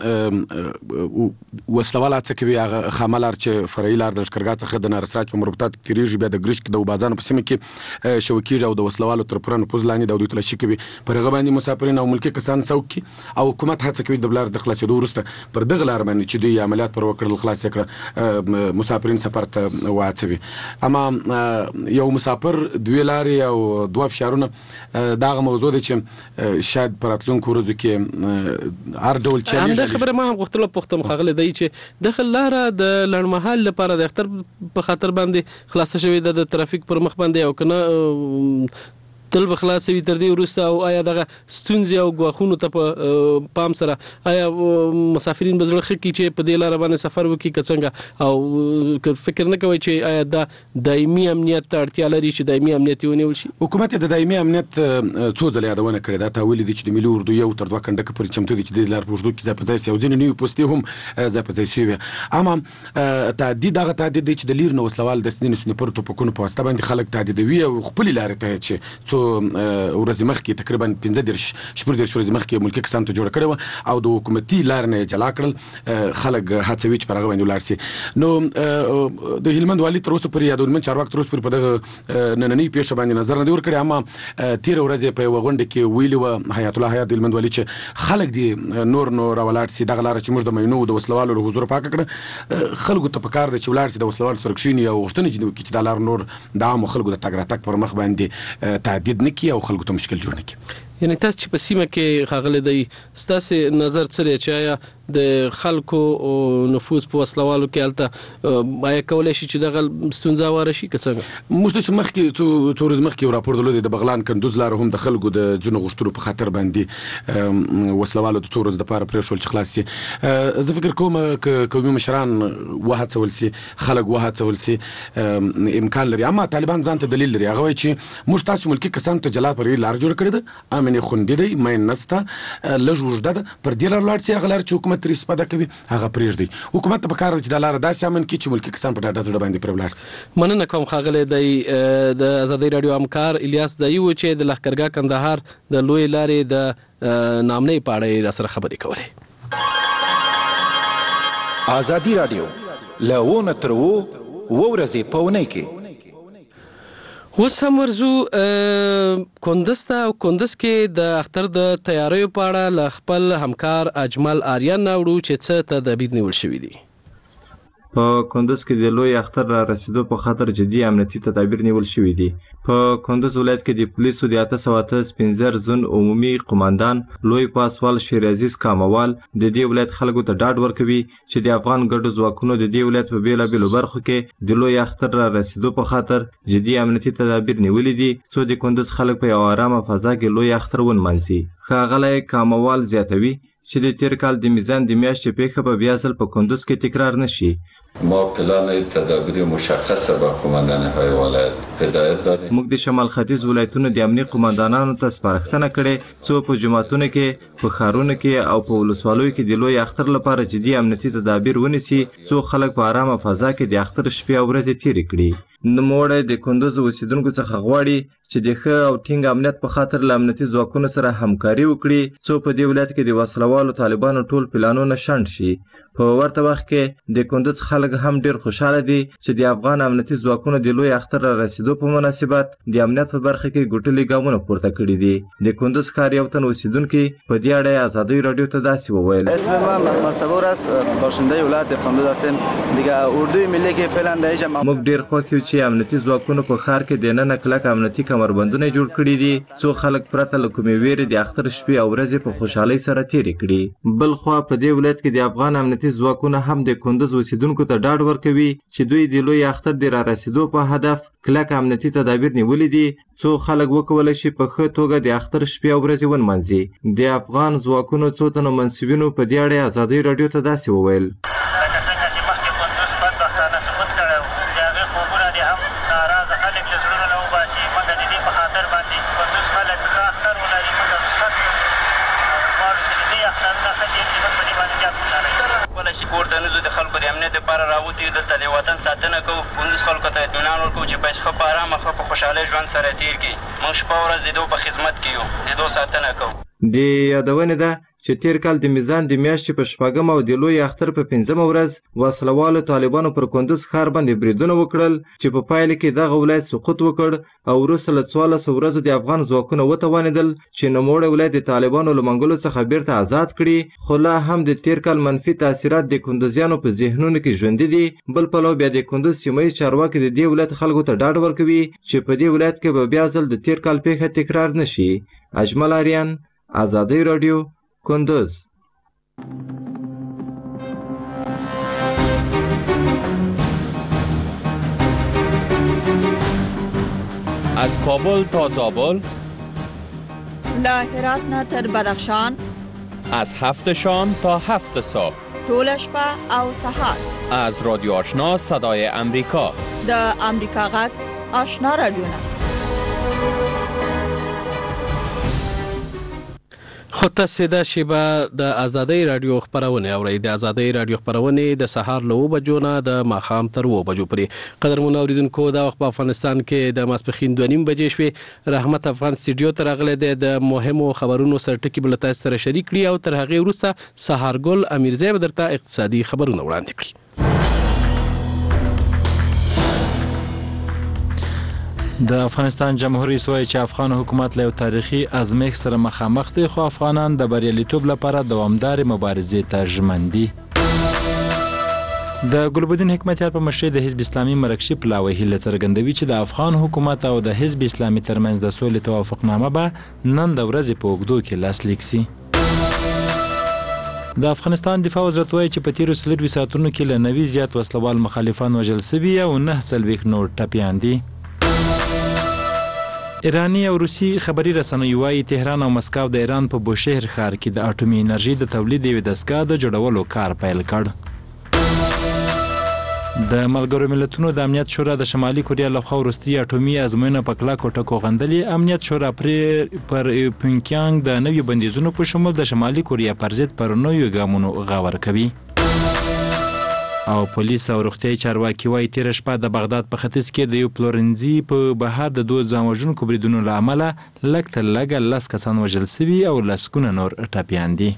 چې وسلوال هڅه کوي هغه خامه لار چې فرعي لار د لښکرګاه څخه د نارسراج په مربوطات تېرېږي بیا د ګرشک د اوبازانو په سیمه کې شوه کېږي او د وسلوالو تر پوره نفوذ لاندې د دوی تلاشي کوي پر هغه باندې مسافرین او ملکي کسان سوق کړي او حکومت هڅه کوي د لار د خلاصېدو وروسته پر دغه لار باندې چې دوی عملیات پر وکړل خلاص کړه مسافرین سفر ته واچوي. اما یو مسافر دوی لارې او دوه فشارونه دغه موضوع دی چې شاید راتلونکو ورځو کې هر ډول چیلنج هم خبره ما هم غوښتل پوښتم خغله دی چې داخل لاره د لړمحل لپاره د اختر په خاطر باندې خلاص شوی د ترافیک پر مخ باندې او کنه تل بخلاصوي تر دې وروسته او آیا دغه ستونزې او غواخونو ته په پام سره آیا مسافرین بزړه خکې چې په دې لار باندې سفر وکړي کڅنګ او فکر نه کوي چې آیا دا دایمي امنیت ته اړتیا لري چې دایمي امنیت ونیول شي؟ حکومت د دایمي امنیت څو ځله یادونه کړې ده. تا ویلي دي چې د ملي اردو یو تر 2 کنډکه پورې چمتو دي چې د لار په اوږدو کې ځای په ځای سي او ځینې نوي پوستې هم ځای په ځای سوي. اما تعدید هغه تعدید دی چې د لیر نه وسلوال د سنینو سنپرو توپکونو په واسطه باندې خلک تعدیدوي او خپلې لارې ته چې څو ورځې مخکې تقریبا 15 ورځې مخکې ملکي کسان ته جوړه کړې وه او د حکومتي لار نه جلا کړل خلک هڅوي چې پر هغه باندې ولاړ سي. نو د هلمند والي تر اوسه پورې یا د هلمند چارواکي تر اوسه پورې په دغه نننۍ پیښه باندې نظر نه دی ورکړی. اما تیر ورځ په یوه غونډه کې ویلي وه حیات الله حیات د هلمند والي چې خلک دي نور راولاړ سي دغه لاره چې موږ د مینو د وسلوالو له حضور پاکه کړه. خلکو ته پکار دی چې ولاړ سي د وسلوالو سره کښېني او غوښتنې جدي وکړي چې دا لار نور د عامو خلکو د تګ راتګ پر مخ باندې تعدید نه کړي او خلکو ته مشکل جوړ نه کړي. یعنی تاسو چې په سیمه کې ښاغلی دی ستاسو نظر څه دی چې آیا د خلکو نفوذ په وسلوالو کې هلته آیا کولی شي چې دغه ستونزه واره شي که څنګه؟ موږ تاسو مخکې څو ورځې مخکې یو راپور درلود د بغلان کندوز لاره هم د خلکو د ځینو غوښتنو په خاطر باندې وسلوالو د څو ورځې دپاره پرېښول چې خلاص سي. زه فکر کوم که قومي مشران وهڅول سي خلک وهڅول سي امکان لري. اما طالبان ځان ته دلیل لري هغه وایي چې موږ تاسو ملکي کسانو ته جلا پر لار جوړه کړې ده امنې خوندې دی مین نسته لږ اوږده ده پر دې لار لاړ سي هغه لار چې حکومت ترې استفاده کوي هغه پرېږدي. حکومت ته پکار ده چې دا لاره داسې امن کړي چې ملکي کسان په ډاډه زړه باندې پرې ولاړ سي. مننه کوم ښاغلی دی د ازادۍ راډیو همکار الیاس دایي و چې د لښکرګاه کندهار د لویې لارې د نامنۍ په اړه یې راسره خبرې کولې. ازادي راډیو له ونه تر ورځې په اونۍ کې اوس هم ورځو کندز ته او کندز کې د اختر د تیاریو په اړه له خپل همکار اجمل آریان نه اورو چې څه تدابیر نیول شوي دي. په کندز کې د لوی اختر را رسیدو په خاطر جدي امنیتي تدابیر نیول شوي دي. په کندز ولایت کې د پولیسو د 885 زون عمومي قوماندان لوی پاسوال شیر عزیز کاموال د دې ولایت خلکو ته ډاډ ورکوي چې د افغان ګډو ځواکونو د دې ولایت په بیلابیلو برخو کې د لوی اختر را رسیدو په خاطر جدي امنیتي تدابیر نیولي دي څو د کندز خلک په یو آرامه فضا کې لوی اختر ونمانځي. ښاغلی کاموال زیاتوي چې د تیر کال د میزان د میاشتې پیښه به بیا ځل په کندز کې تکرار نشي. ما پلان تدابیر مشخصه به قماندانهای ولایت هدایت دادیم. موږ د شمال ختیځ ولایتونو د امنیت قماندانانو ته سپارښتنه کړې څو په جماعتونو کې په ښارونو کې او په ولسوالیو کې د لوی اختر لپاره جدي امنیتي تدابیر ونیسي څو خلک په آرامه فضا کې د اختر شپې او ورځې تیرې کړي. نوموړی د کندز اوسیدونکو څخه غواړي چې د ښه او ټینګ امنیت په خاطر له امنیتي ځواکونو سره همکاري وکړي څو په دې ولایت کې د وسلوالو طالبانو ټول پلانونه شنډ شي. په ورته وخت کې د کندز خلک هم ډیر خوشاله دي چې د افغان امنیتي ځواکونو د لوی اختر را رسیدو په مناسبت د امنیت په برخه کې ګټلي ګامونه پورته کړي دي. د کندز ښار یو تن اوسیدونکي په دې اړه ازادۍ راډیو ته داسې وویل: اسم من محمد صبور است، باشنده ولایت کندز هستیم. دیگه اردوی ملی که فعلا دایش موږ ډیر خوښ یو چې امنیتي ځواکونو په ښار کې د نن کلک امنیتي کمربندونه جوړ کړي دي څو خلک پرته له کومې ویرې د اختر شپې او ورځې په خوشحالۍ سره تیرې کړي. بل خوا په دې ولایت کې د افغان امنیتي ځواکونه هم د کندز اوسیدونکو ته ډاډ ورکوي چې دوی د لوی اختر د را رسیدو په هدف کلک امنیتي تدابیر نیولي دي څو خلک وکولی شي په ښه توګه د اختر شپې او ورځې ونمانځي. د افغان ځواکونو څو تنو منصبینو په دې اړه ازادۍ راډیو ته داسې وویل: کور ته نزو د خلکو د امنیت لپاره راوتي دلته د وطن ساتنه کوو کندوز خلکو ته اطمینان ورکوو چې باید ښه په ارامه ښه په خوشحالۍ ژوند سره تیر کړي. موږ شپه ورځ د دوی په خدمت کې یو د دوی ساتنه کوو. د یادونې ده چې تیر کال د میزان د میاشتې په 4 او د لوی اختر په 5 ورځ وسلوالو طالبانو پر کندوز ښار باندې بریدونه وکړل چې په پایله کې دغه ولایت سقوط وکړ او وروسته له 14 ورځو د افغان ځواکونه وتوانېدل چې نوموړی ولایت د طالبانو له منګولو څخه بیرته آزاد کړي. خو لا هم د تیر کال منفي تاثیرات د کندوزیانو په ذهنونو کې ژوندي دي. بل پلو بیا د کندوز سیمه ییز چارواکي د دې ولایت خلکو ته ډاډ ورکوي چې په دې ولایت کې به بیا ځل د تیر کال پیښه تکرار نشي. اجمل آریان، ازادۍ راډیو، کندز. از کابل تا زابل له هرات نه تر بدخشان، از 7 شام تا 7 صبح، طول شپه او سهار. از رادیو آشنا صدای امریکا، د امریکا غږ آشنا رادیو. خو تاسو د شیبه د ازادۍ رادیو خبرونه اورئ. د ازادۍ رادیو خبرونه د سهار له 9 بجو نه د ماښام تر 2 بجو پورې. قدرمن اوریدونکو دا وخت په افغانستان کې د ماسپښین 2:30 بجې شوې. رحمت افغان سټډیو ته راغلی دی د مهمو خبرونو سرټکی بل تاسو سره شریک کړي او تر هغه وروسته سهارګل امیرزی به درته اقتصادي خبرونه وړاندې کړي. د افغانستان جمهوریت رئیس وایي چې افغان حکومت له تاریخي ازمایښت سره مخامخ دي، خو افغانان د بریالیتوب لپاره دوامدار مبارزې ته ژمن دي. د ګلبدین حکمتیار په مشرۍ د حزب اسلامي مرکشي پلاوی هیله څرګندوي چې د افغان حکومت او د حزب اسلامي ترمنځ د سولې توافقنامه به نن د ورځې په اوږدو کې لاسلیک سي. د افغانستان دفاع وزارت وایي چې په تیرو 4 ساعتونو کې له 90 زیات وسلوال مخالفان وژل شوي او 49 نور ټپیان دي. ایرانی او روسي خبري رسنۍ وايي تهران او مسکو د ایران په بوشهر ښار کې د اټومي انرژي د تولید یوه دستګاه د جوړولو کار پیل کړ. د ملګرو ملتونو د امنیت شورا د شمالي کوریا لخوا وروستي اټومي ازموینه په کلکو ټکو غندلې. امنیت شورا پر پونګیانګ د نویو بندیزونو په شمول د شمالي کوریا پر ضد پر نویو ګامونو غور کوي. او پولیس او روغتیايي چارواکي وايي تېره شپه د بغداد په ختیځ کې د یو پلورنځي په بهر د 2 ځان وژونکو بریدونو له امله لږ تر لږه 10 کسان وژل شوي او لسګونه نور ټپیان دي.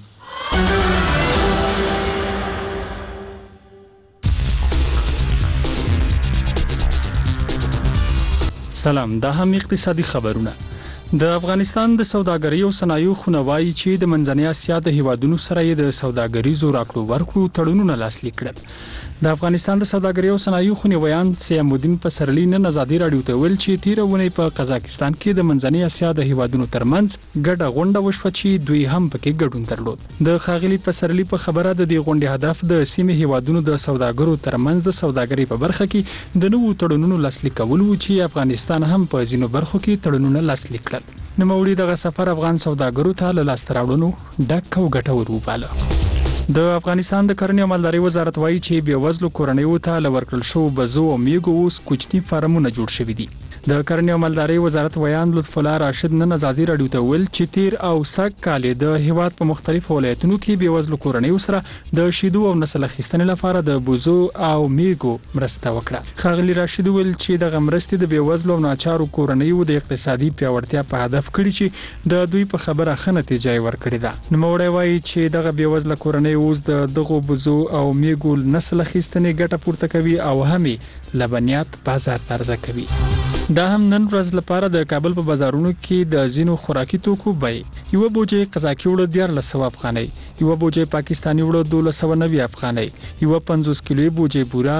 سلام، دا هم اقتصادي خبرونه. د افغانستان د سوداګرۍ او صنایعو خونه وایي چې د منځنۍ اسیا د هیوادونو سره یې د سوداګریزو راکړو ورکړو تړونونه لاسلیک کړل. د افغانستان د سوداګرۍ او صنایعو خونه ویان سیامودین پسرلی نن ازادي رادیو ته ویل چې تیر ونې په قزاقستان کې د منځنۍ اسیا د هیوادونو ترمنځ ګډه غونډه وشوه چې دوی هم پکې ګډون درلود. د خاغلی پسرلی په خبره د دې غونډې هدف د سیمې هیوادونو د سوداګرو ترمنځ د سوداګرۍ په برخه کې د نوو تړونونو لاسلیک کول و چې افغانستان هم په ځینو برخو کې تړونونه لاسلیک کړل. نوموړي دغه سفر افغان سوداګرو ته له لاسته راوړنو ډک او ګټور وباله. د افغانستان د کرنې او مالدارۍ وزارت وایي چې بې وزلو کورنیو ته له ورکړل شوو بزو او میږو اوس کوچني فارمونه جوړ شوي دي. د کرنې او مالدارۍ وزارت ویان لطف الله راشد نن ازادي رادیو ته ویل چې تیر او سږ کال د هیواد په مختلفو ولایتونو کې بې وزلو کورنیو سره د شیدو او نسل اخیستنې لپاره د بزو او میږو مرسته وکړه. خاغلی راشد ویل چې دغه مرستې د بې وزلو او ناچارو کورنیو د اقتصادي پیاوړتیا په هدف کړي چې د دوی په خبره ښه نتیجه ورکړې ده. نوموړی وایي چې دغه بې وزله کورنۍ اوس د دغو بزو او میږو نسل اخیستنې ګټه پورته کوي او هم لبنیات بازار ته عرضه کوي. دا هم نن ورځ لپاره د کابل په بازارونو کې د ځینو خوراکي توکو بیې یو بوجي قزاقي وړو 1400 افغانۍ، یو بوجي پاکستاني وړو 1290 افغانۍ، یو 50 کیلو بوجي بورا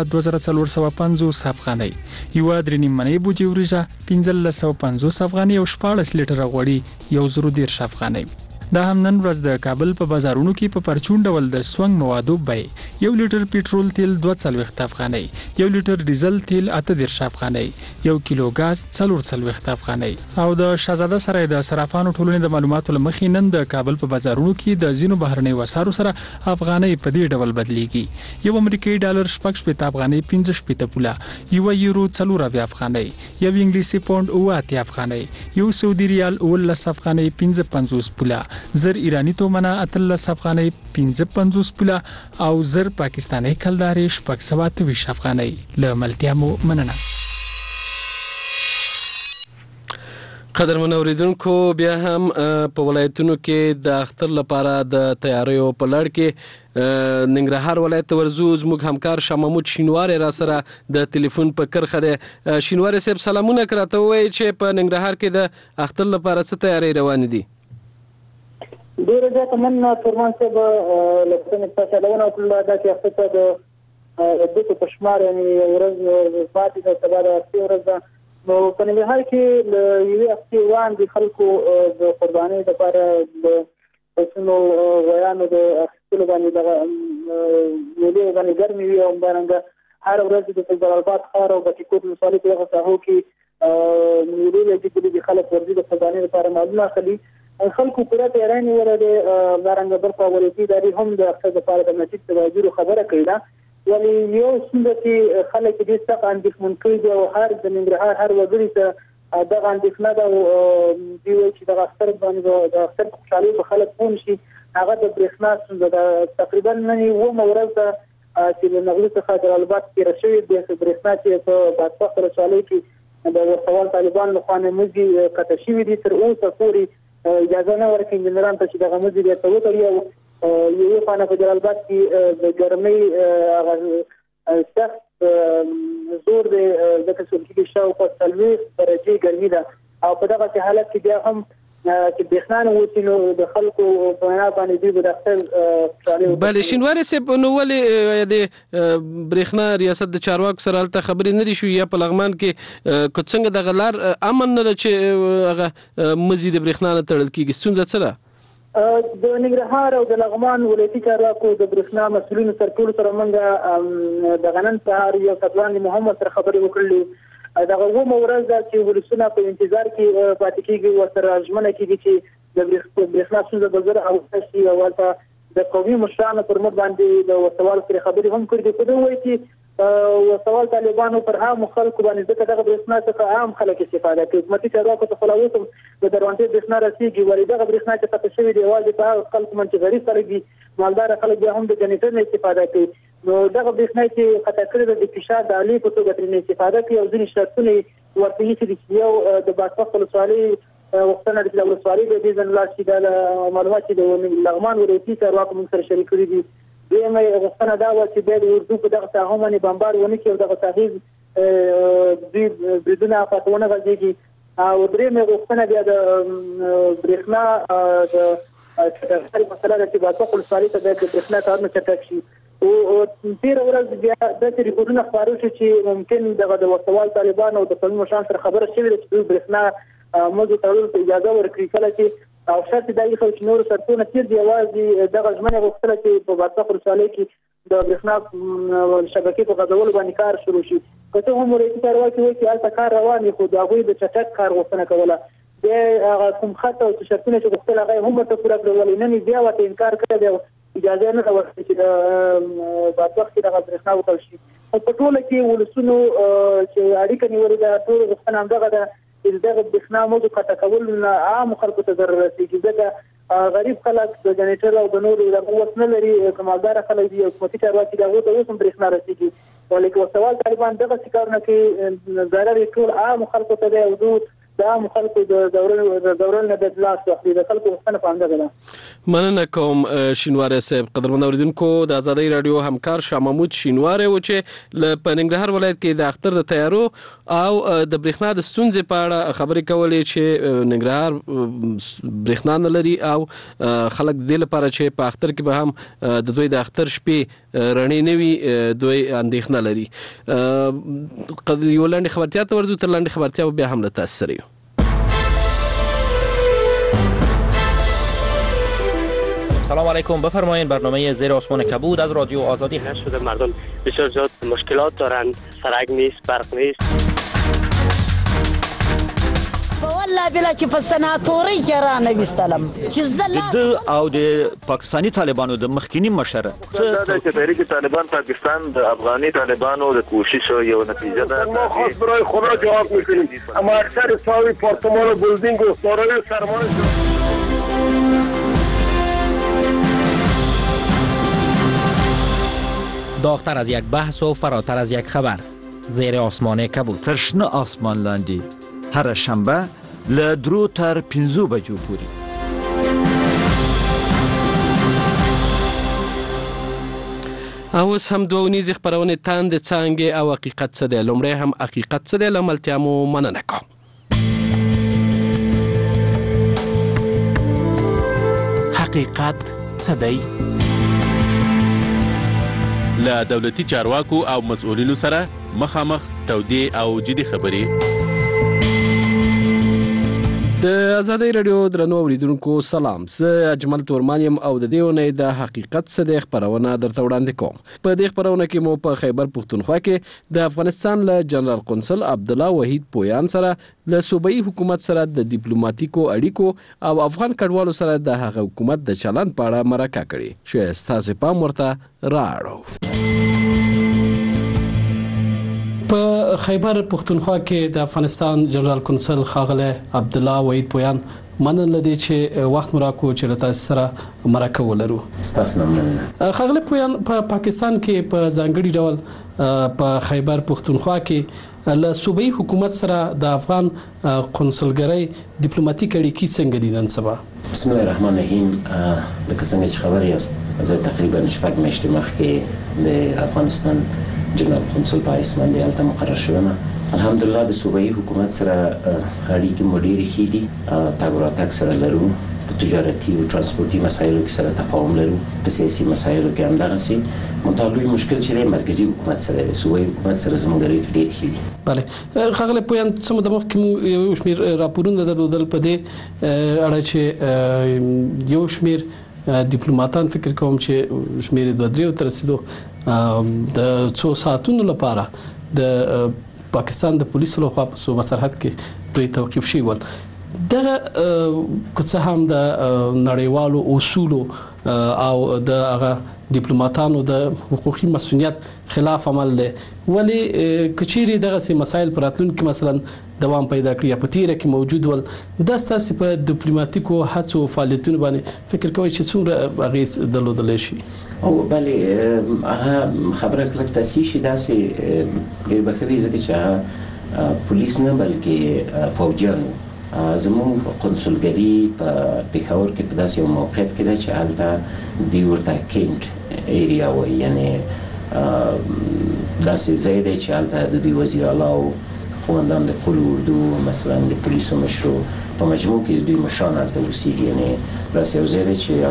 2450 افغانۍ، یو درې منۍ بوجي وريجه 1550 افغانۍ او 14 لیټر غوړي 1010 افغانۍ. دا هم نن ورځ د کابل په بازارونو کې په پرچون ډول د سونګ موادو بیې 1 لیټر پېټرول تیل 240 افغانۍ، 1 لیټر ډیزل تیل 18 افغانۍ، 1 کیلو غاز 440 افغانۍ. او د شاهزاده سره د صرافانو ټولنې د معلوماتو لمخې نن د کابل په بازارونو کې د زینو بهرنۍ وسارو سره افغانۍ په دې ډول بدلیږي. یو امریکایي ډالر 15 افغانۍ 15 پوله، یو یورو 4 افغانۍ، یو انګلیسي پاوند 8 افغانۍ، یو سعودي ریال 19 افغانۍ 55 پوله، زر ایرانی تومنه 18 افغانۍ 55 پوله او زر پاکستانی کلداري 627 افغانۍ. له ملتیا مو مننه. قدرمن اوریدونکو بیا هم په ولایتونو کې د اختر لپاره د تیاریو په لړ کې ننګرهار ولایت ورزو زموږ همکار شاه محمود شینواری را سره د ټلیفون په کرخه ده. شینواری صاحب سلامونه کراته وای چې په ننګرهار کې د اختر لپاره څه تیاری روان دي؟ ډیره زیاته مننه فرمان صاحب لکه څنګه لونه کله دا چې اخته د دغه پښمار یعنی ورځ پاتې د سبا د ورځ نو په ننګرهار کې یوه اخته وان دي خلکو د قرباني لپاره د پسونو ویانو د اخیستلو باندې د ملي باندې ګرمي وي او باندې هر ورځ د جلالآباد ښار او بټي کوټ مثالي په ساحو کې ملي لګي د خلک ورزي د قرباني لپاره معلومه اخلي. خلکو پوره تیاری نیولې ده. همدارنګه بل خوا ولایتي ادارې هم د اختر لپاره د مسجد تواجد خبره کړې ده، ولې یو څنګه چې خلک دې سخت اندېښمن کړي دي او هر د ننګرهار هر وګړي ته دغه اندېښنه ده او دوی وایي چې دغه اختر باندې د اختر په خوشحالۍ به خلک پوه شي. هغه د برېښنا ستونزه ده. تقریبا نن اوومه ورځ ده چې له نغلو څخه جلالآباد تېره شوې ده. برېښنا چې په بادپخ ولسوالۍ کې د ورسوال طالبان لخوا مزي قطع شوي دي، تر اوسه پورې اجازه نه ورکوي انجنیرانو ته چې دغه مزي بېرته وتړي. او یوې خوا نه په جلالآباد کې د ګرمۍ سخت زور دی، ځکه چې ولکې شاوخوا 40 درجې ګرمي ده. او په دغه حالت کې بیا هم چې برېښنا نه وځي نو د خلکو په وینا باندې دوی به د اختر خوشحالۍ بلې شینواري صاحب نو ولې د برېښنا ریاست د چارواکو سره هلته خبرې نه دي شوي یا په لغمان کې که څنګه دغه لار امن نه ده چې هغه مزي د برېښنا نه تړل کېږي؟ ستونزه څه ده؟ د ننګرهار او د لغمان ولایتي چارواکو د برېښنا مسؤلینو سره ټولو سره موږ د نن سهار یو ساتوان محمد سره خبرې وکړلې. دغه اوومه ورځ ده چې ولسونه په انتظار کې پاتې کېږي، ورسره ژمنه کېږي چې د برېښنا ستونزه به ژر حل شي. او هلته د قومي مشرانو پر مټ باندې د وسوال سره خبرې هم کړې دي. خو دوی وایي چې وسوال طالبانو پر عامو خلکو باندې ځکه دغه برېښنا څخه عام خلک استفاده کوي. حکومتي چارواکو ته خو لا اوس هم د دروازې برېښنا رسېږي، ولې دغه برېښنا چې قطع شوې دي یوازې په هغه خلکو باندې چې غریب خلک دي، مالداره خلک بیا هم د جنریټر نه استفاده کوي. نو دغه برېښنا چې قطع کړې ده د فشار د آلې په توګه ترې استفاده کوي. او ځینې شرطونه ورته ایښي دي چې یو د بادپخ ولسوالۍ غوښتنه ده چې د ولسوالۍ د دې ځای نه لاړ شي. دا معلومات چې د لغمان ولایتي چارواکو موږ سره شریک کړي دي. دویمه غوښتنه دا وه چې بیا د اردو په دغه ساحو باندې بمبار ونه کړي او دغه ساحې دوی بریدونه پاتې ونه غځېږي. او درېیمه غوښتنه بیا د برېښنا د مسله ده چې بادپخ ولسوالۍ ته باید د برېښنا کارونه چټک شي. او تېره ورځ بیا داسې ریپورټونه خپاره شو چې ممکن دغه د وسوال طالبان او د قومي مشرانو سره خبره شوې ده چې دوی برېښنا مزو تړلو ته اجازه ورکړي. کله چې او شرط دا ایښی چې نورو شرطونه تېر دي، یوازې دغه ژمنه غوښتله چې په بادپخ ولسوالۍ کې د برېښنا شبکې په غځولو باندې کار شروع شي. که څه هم ولایتي چارواکي وایي چې هلته کار روان وي، خو د هغوی د چټک کار غوښتنه کوله. بیا هغه کوم خط او شرطونه چې غوښتل هغه یې هم ورته پوره کړل، ولې نن یې بیا ورته انکار کړی دی او اجازه نه ده ورکړې چې د بادپخ کې دغه برېښنا وتړل شي. او په ټوله کې ولسونو چې اړیکه نیولې ده، ټولو غوښتنه همدغه ده چې دغه برېښنا موضوع قطع کول عامو خلکو ته ضرر رسېږي، ځکه غریب خلک د جنریټر او د نورو دغه وس نه لري. که مالداره خلک دي او حکومتي چارواکي دي هغوی ته اوس هم برېښنا رسېږي، ولې که وسوال طالبان دغسې کارونه کوي ضرر یې ټول عامو خلکو ته دی او دوی د عامو خلکو د ډورل نه باید لاس واخلي. د خلکو غوښتنه په همدغه ده. مننه کوم شینواری صاحب. قدرمن اوریدونکو، د آزادۍ راډیو همکار شاه محمود شینواری و چې په ننګرهار ولایت کې د اختر د تیارو او د برېښنا د ستونزې په اړه خبرې کولې چې ننګرهار برېښنا نه لري او خلک د دې لپاره چې په اختر کې به هم د دوی د اختر شپې رڼې نه وي دوی اندېښنه لري. یو لنډې خبرتیا ته ورځو، تر لنډې خبرتیا بیا هم له تاسو سره یو. سلام علیکم، بفرمایید. برنامه زیر آسمان کبود از رادیو آزادی هست. شده مردم بسیار زیاد مشکلات دارند، سرک نیست، برق نیست. والله بلا چې په سناتوري کې را نویستلم چې زله او د پاکستانی طالبانو د مخکینی مشر څه د تحریک طالبان پاکستان د افغاني طالبانو د کوشش یو نتیجه ده. ما خاص برای خدا جواب میکنیم، اما اکثر ساوی پارتمان و بلدینگ و دارای سرمایه داغتر از یک بحث و فراتر از یک خبر. زیر آسمان کبود. ترشنه آسمان لاندی هر شنبه له 3 تر 5 بجو پورې. اوس هم دوه ونیزې خپرونې تاند څانګې او حقیقت څه دی. لومړی هم حقیقت څه دی، له ملتیا مو مننه کوم. حقیقت څه دی؟ له دولتي چارواکو او مسؤلینو سره مخامخ تودې او جدي خبرې. د د آزادۍ رادیو درنو اوریدونکو سلام. زه اجمل تورمان یم او د دې اونۍ د حقیقت څه د خبرونه درته وړاندې کوم. په دې خبرونه کې مو په خیبر پښتونخوا کې د افغانستان له جنرال قونسل عبدالله وحید پویان سره له صوبایي حکومت سره د ډیپلوماټیکو اړیکو او افغان کډوالو سره د هغه حکومت د چلند په اړه مرکه کړې. شوې ستاسو پام ورته راړو. په خیبر پښتونخوا کې د افغانستان جنرال قونسل ښاغلی عبدالله وحید پویان مننه لدی چې وخت مراکو چې تاسو سره مرکه ولرو. ستاسو نه مننه. ښاغلی پویان په پاکستان کې په ځانګړي ډول په خیبر پښتونخوا کې له صوبایي حکومت سره د افغان قونسلګرۍ ډیپلوماټیک اړیکې څنګه دي نن سبا؟ بسم الله الرحمن الرحیم. لکه څنګه چې خبر یاست زه تقریبا شپږ میاشتې مخکې د افغانستان جنرال قونسل په حیث باندې هلته مقرر شوم. الحمدلله د صوبایي حکومت سره اړیکې مو ډېرې ښې دي. تګ او راتګ سره لرو، په تجارتي او ترانسپورتي مسایلو کې سره تفاهم لرو، په سیاسي مسایلو کې همدغسې. منتها لوی مشکل چې دی مرکزي حکومت سره دی. صوبایي حکومت سره زموږ اړیکې ډېرې ښې دي. بله ښاغلی پویان، څه موده مخکې مو یو شمېر راپورونه درلودل په دې اړه چې یو شمېر ډیپلوماټان فکر کوم چې شمېر 2-3 تر رسیدو د څو ساعتونو لپاره د پاکستان د پولیسو لخوا په صوبه سرحد کې دوی توقیف شوي ول. دغه که څه هم د نړیوالو اصولو او د هغه ډیپلوماټانو د حقوقي مسؤلیت خلاف عمل دی، ولی کچيري دغه سي مسایل پراتلونکو مثلا دوام پیدا کړی یا په تیره کې موجود ول، د ستاسو په ډیپلوماټیکو هڅو فعالیتونو باندې فکر کوئ چې څومره اغیز درلودلی شي؟ او بله هغه خبره کلک تاسیس شي داسې ډېر بخوي ځکه چې هغه پولیس نه بلکې فوجیانو زموږ قونسلګري په پېښور کې په داسې یو موقعیت کې ده چې هلته دوی ورته کینټ ایریا وایي، یعنې داسې ځای دی چې هلته د دوی وزیر اعلی او قومندان د قول اردو مثلا د پولیسو مشرو په مجموع کې د دوی مشران هلته اوسېږي. یعنې داسې یو ځای دی چې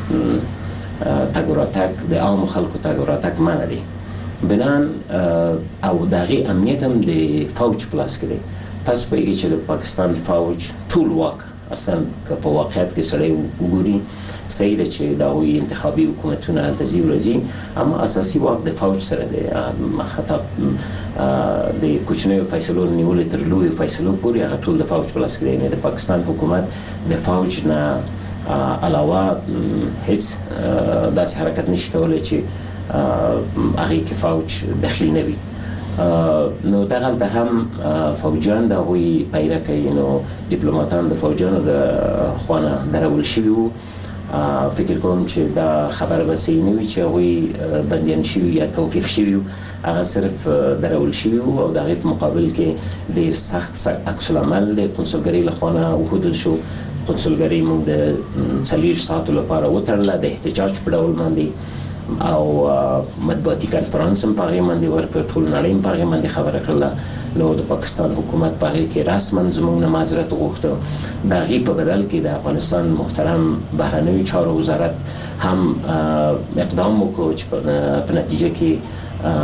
هلته تګ او راتګ د عامو خلکو تګ او راتګ منع دی. بنان او د هغې امنیت هم د فوج په لاس کې دی. تاسو پوهیږئ چې د پاکستان فوج ټول واک اصلا که په واقعیت کې سړی وګوري صحیح ده چې د هغوی انتخابي حکومتونه هلته ځي ورځي، اما اساسي واک د فوج سره دی. حتی د کوچنیو فیصلو نیولې تر لویو فیصلو پورې هغه ټول د فوج په لاس کې دی. یعنې د پاکستان حکومت د فوج نه علاوه هیڅ داسې حرکت نشي کولی چې هغې کې فوج دخیل نه وي. نو دغلته هم فوجیان د هغوی پیره کوي. نو ډیپلوماټان د فوجیانو د خوا نه درول شوي وو. فکر کوم چې دا خبره به صحیح نه وي چې هغوی بندیان شوي یا توقیف شوي وو، هغه صرف درول شوي وو او د هغې په مقابل کې ډېر سخت عکس العمل د قونسلګرۍ له خوا نه وښودل شو. قونسلګرۍ موږ د 40 ساعتو لپاره وتړله د احتجاج په ډول باندې، او مطبوعاتي کنفرانس هم په هغې باندې ورکړه، ټول نړۍ هم په هغې باندې خبره کړله. نو د پاکستان حکومت په هغې کې رسما زموږ نه معذرت وغوښته. د هغې په بدل کې د افغانستان محترم بهرنیو چارو وزارت هم اقدام وکړو چې په نتیجه کې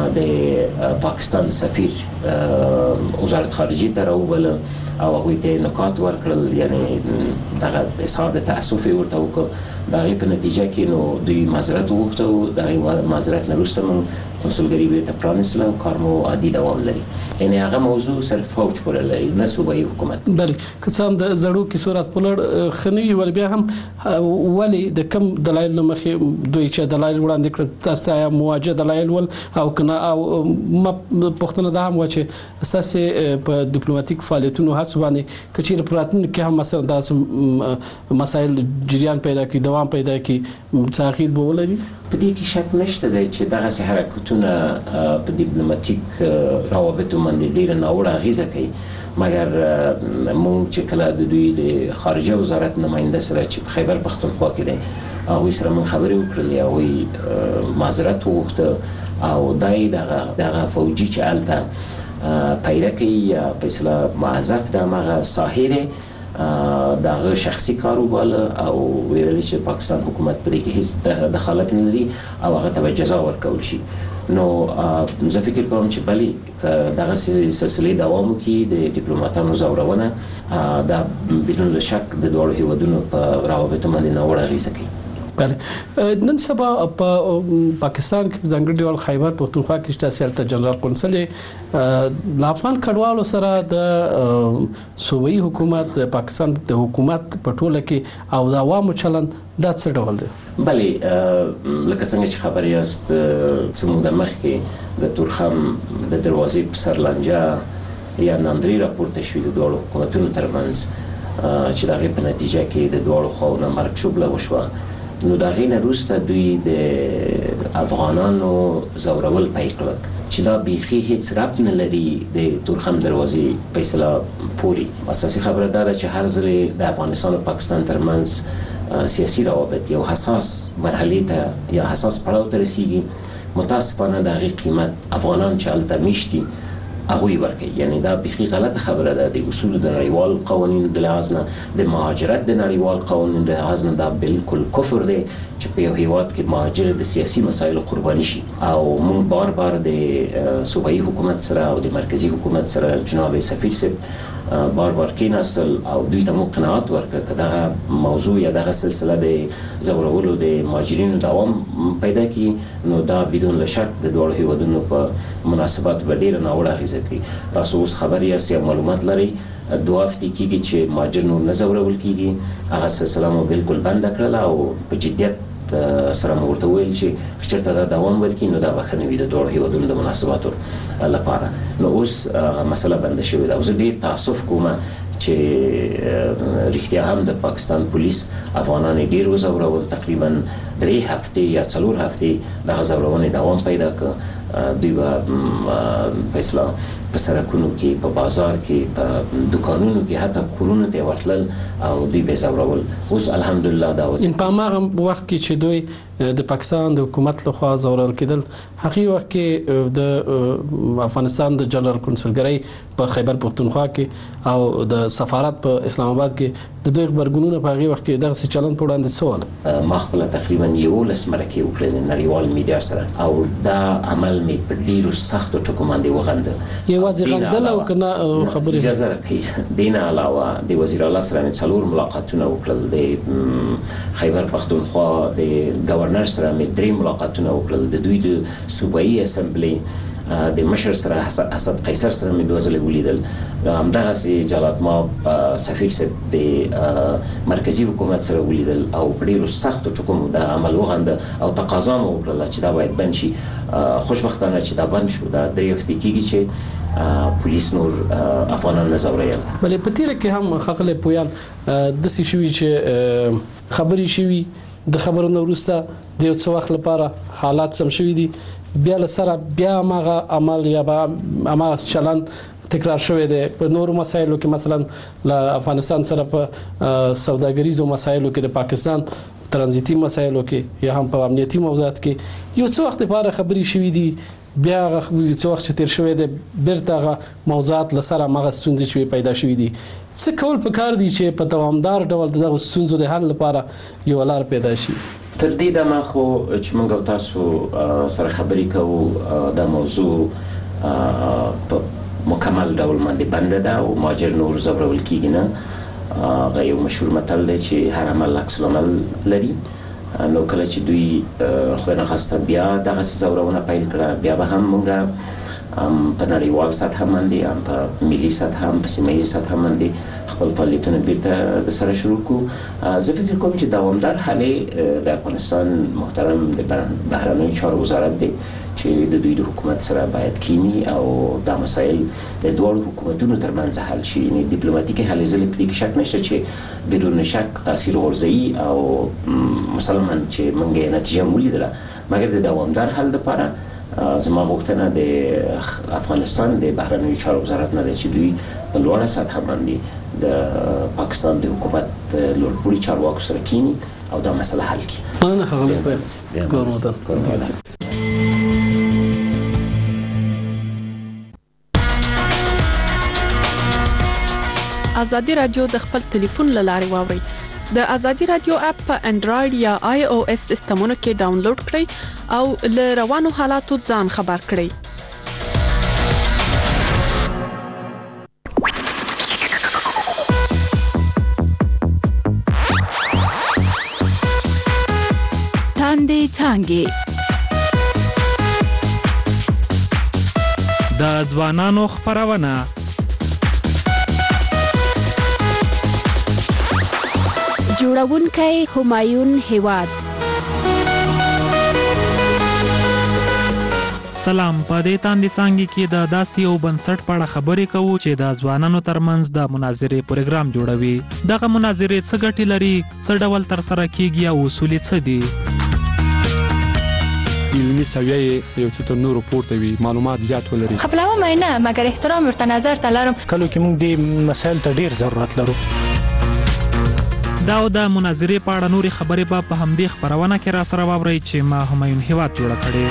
د پاکستان سفیر وزارت خارجه ته راوبله او هغوی ته نکات ورکړل، یعنې دغه اظهار د تاسف یې ورته وکړ. د هغې په نتیجه کې نو دوی معذرت وغوښته او د هغې معذرت نه وروسته موږ قونسلګري بېرته پرانیستله او کار مو عادي دوام لري. یعنې هغه موضوع صرف فوج پورې لري، نه صوبایي حکومت. بلې که څه هم د زړو کیسو راځپلړ ښه نه وي، ول بیا هم ولې د کم دلایلو له مخې دوی چې دلایل وړاندې کړل تاسو ته یا مواجه دلایل ول او کنه او پوښتنه دا هم وه چې ستاسې په ډیپلوماټیک فعالیتونو هڅو باندې که چېرې په راتلونکي کې هم مثلا داسې مسایل جریان پیدا کړي، دوام پیدا کړي، څه اغېز به ولري؟ په دې کې شک نشته دی چې دغسې حرکتونه په ډیپلوماټیک روابطو باندې ډېره ناوړه اغېزه کوي. مګر موږ چې کله د دوی د خارجه وزارت نماینده سره چې په خیبر پښتونخوا کې دی هغوی سره موږ خبرې وکړلې، هغوی معذرت وغوښته او دا یې دغه فوجي چې هلته پیره کوي یا په اصطلاح معذف د همغه ساحې دی دغه شخصي کار وباله او ویل چې پاکستان حکومت په دې کې هیڅ دخالت نه لري او هغه ته به جزا ورکول شي. نو زه فکر کوم چې بلی دغه سلسله دوام وکړي د ډیپلوماټانو زورونه دا بدون شک د دوه هیوادونو په روابطو باندې نوړه اغیزه کوي. بله نن سبا په پاکستان کې ځانګړي ډول خیبر پختونخوا کې تاسو ته جنرال قونسل د افغان کډوالو سره د صوبایي حکومت پاکستان د حکومت په ټوله کې او د عوامو چلند دا څه ډول دی؟ بله لکه څنګه چې خبر یاست څه موده مخکې د تورخم د دروازې په سر لانجه یا ناندري راپورته شوي د دواړو حکومتونو ترمنځ چې د هغې په نتیجه کې د دواړو خواوو نه مرګ شوبله وشوه. نو د هغې نه وروسته دوی د افغانانو زورول پیل کړل چې دا بیخي هیڅ ربط نه لري د تورخم دروازې فیصله پورې. اساسي خبره دا ده چې هر ځل د افغانستان او پاکستان ترمنځ سیاسي روابط یو حساس مرحلې ته یا حساس پړاو ته رسیږي، متاسفانه د هغې قیمت افغانان چې هلته میشت دي هغوی ورکوي. یعنی دا بیخي غلطه خبره ده. د اصول د نړیوال قوانینو د لحاظ نه د مهاجرت د نړیوال قوانینو د لحاظ نه دا بالکل کفر دی چې په یو هیواد کې مهاجر د سیاسي مسایلو قرباني شي. او موږ بار بار د صوبایي حکومت سره او د مرکزی حکومت سره جناب سفیر صاحب بار بار کېناستل او دوی ته موږ قناعت ورکړ که دغه موضوع یا دغه سلسله د زورولو د مهاجرینو دوام پیدا کړي نو دا بدون شک د دواړو هیوادونو په مناسباتو به ډېره ناوړه اغېزه کوي. تاسو اوس خبر یاست یا معلومات لرئ 2 هفتې کېږي چې مهاجر نور نه زورول کېږي. هغه سلسله مو بالکل بنده کړله او په جدیت سره مو ورته وویل چې که چېرته دا دوام ورکړي نو دا به ښه نه وي د دواړو هیوادونو د مناسباتو لپاره. نو اوس مسله بنده شوې ده او زه ډېر تاسف کوم چې رښتیا هم د پاکستان پولیس افغانان ډېر وزورول. تقریبا 3 هفتې یا 4 هفتې دغه زورونې دوام پیدا کړ. دوی به فیصله په سرکونو کې په بازار کې په دکانونو کې حتی کورونو ته ورتلل او دوی به زورول. اوس الحمدلله دا وځي په هغه وخت کې چې دوی د پاکستان د حکومت لخوا زورول کېدل هغه وخت کې د افغانستان د جنرال قونسلګرۍ په خیبر پختونخوا کې او د سفارت په اسلام آباد کې د دوی خبرګونونه په هغه وخت کې دغه چلند په وړاندې سوال ما خپل تقریبا 11 مرکې وکړې د نړیوال میډیا سره او دا عمل می په ډیرو سختو ټکو باندې وغنده. یوازې غندل او کنه خبرې اجازه راکړئ. دین علاوه د وزیر اعلی سره مې 4 ملاقاتونه وکړل. د خیبر پختونخوا د گورنر سره مې 3 ملاقاتونه وکړل. د دوی د صوبایي اسمبلی د مشر سره حسد قیصر سره مې 2 ځله ولیدل. همدغسې جلات ما سفیر صاحب د مرکزی حکومت سره ولیدل او په ډیرو سختو ټکو د عمل وغنده او تقاضا مو وکړله چې دا باید بند شي. خوشبختانه چې دا بند شو. دا 3 هفتې کېږي چې پولیس نور افغانان نه زوروي. بلې په تیره کې هم ښاغلی پویان داسې شوي چې خبرې شوي د خبرونو وروسته د یو څه وخت لپاره حالات سم شوي دي بیا له سره بیا هغه عمل یا هغه چلند تکرار شوی دی په نورو مسایلو کې مثلا له افغانستان سره په سوداګریزو مسایلو کې د پاکستان ترانزیتي مسایلو کې یا هم په امنیتي موضوعات کې یو څه وخت لپاره خبرې شوي دي بیا هغه څه وخت چې تیر شوی دی بیرته هغه موضوعات له سره هغه ستونزې چې پیدا شوي دي څه کول پکار دي چې په دوامدار ډول دغه ستونزو د حل لپاره یو لار پیدا شي. تر دې دمه خو چې موږ او تاسو سره خبرې کوو دا موضوع په مکمل ډول باندې بند ده او مهاجر نور زورول کېږي نه. هغه یو مشهور متل دی چې هر عمل عکس العمل لري. نو کله چې دوی خدای نخواسته بیا دغسې زورونه پیل کړه بیا به هم موږ په نړیوال سطح باندې هم په ملي سطح هم په سیمه ییزه سطح باندې خپل فعالیتونه بیرته د سره شروع کړو. زه فکر کوم چې دوامدار حل د افغانستان محترم د بهرنیو چارو وزارت دی چې د دوی د حکومت سره باید کینی او دا مسایل د دوړو حکومتونو ترمنځ حل شي. یعنی ډیپلوماټیکي هلې ځلې په دې کې شک نشته چې بدون شک تاثیر غورځوي او مسلماً چې موږ نتیجه ولیدله مګر د دوامدار حل لپاره زما غوښتنه د افغانستان د بهرنیو چارو وزارت نه ده چې دوی په لوړه سطح باندې د پاکستان د حکومت لوړپوړي چارواکو سره کینی او دا مسله حل کړي. مننه ښاغلی پویان. ازادي رادیو د خپل ټلیفون له لارې واورئ د ازادي رادیو اپ په انډراید یا آی او اس سیسټمونو کې ډاونلوډ کړئ او له روانو حالاتو ځان خبر کړئ. تاندې څانګې د ځوانانو خبرونه جوړونکی همایون هیواد. سلام. په دې تاندې څانګې کې د داسې یو بنسټ په اړه خبرې کوو چې د ځوانانو ترمنځ د مناظرې پروګرام جوړوي. دغه مناظرې څه ګټې لري، څه ډول ترسره کیږي او اصول څه دي؟ علمي سویه یو څه تر نورو پورته وي، معلومات زیات ولري. خپلوم نه، مګر احترام ورته نظر ته لرم. کله کې موږ دې مسایل ته ډیر ضرورت لرو. دا او د مناظرې په اړه نورې خبرې به په همدې خبرونه کې را سره واورئ چې ما همایون هیواد جوړه کړې.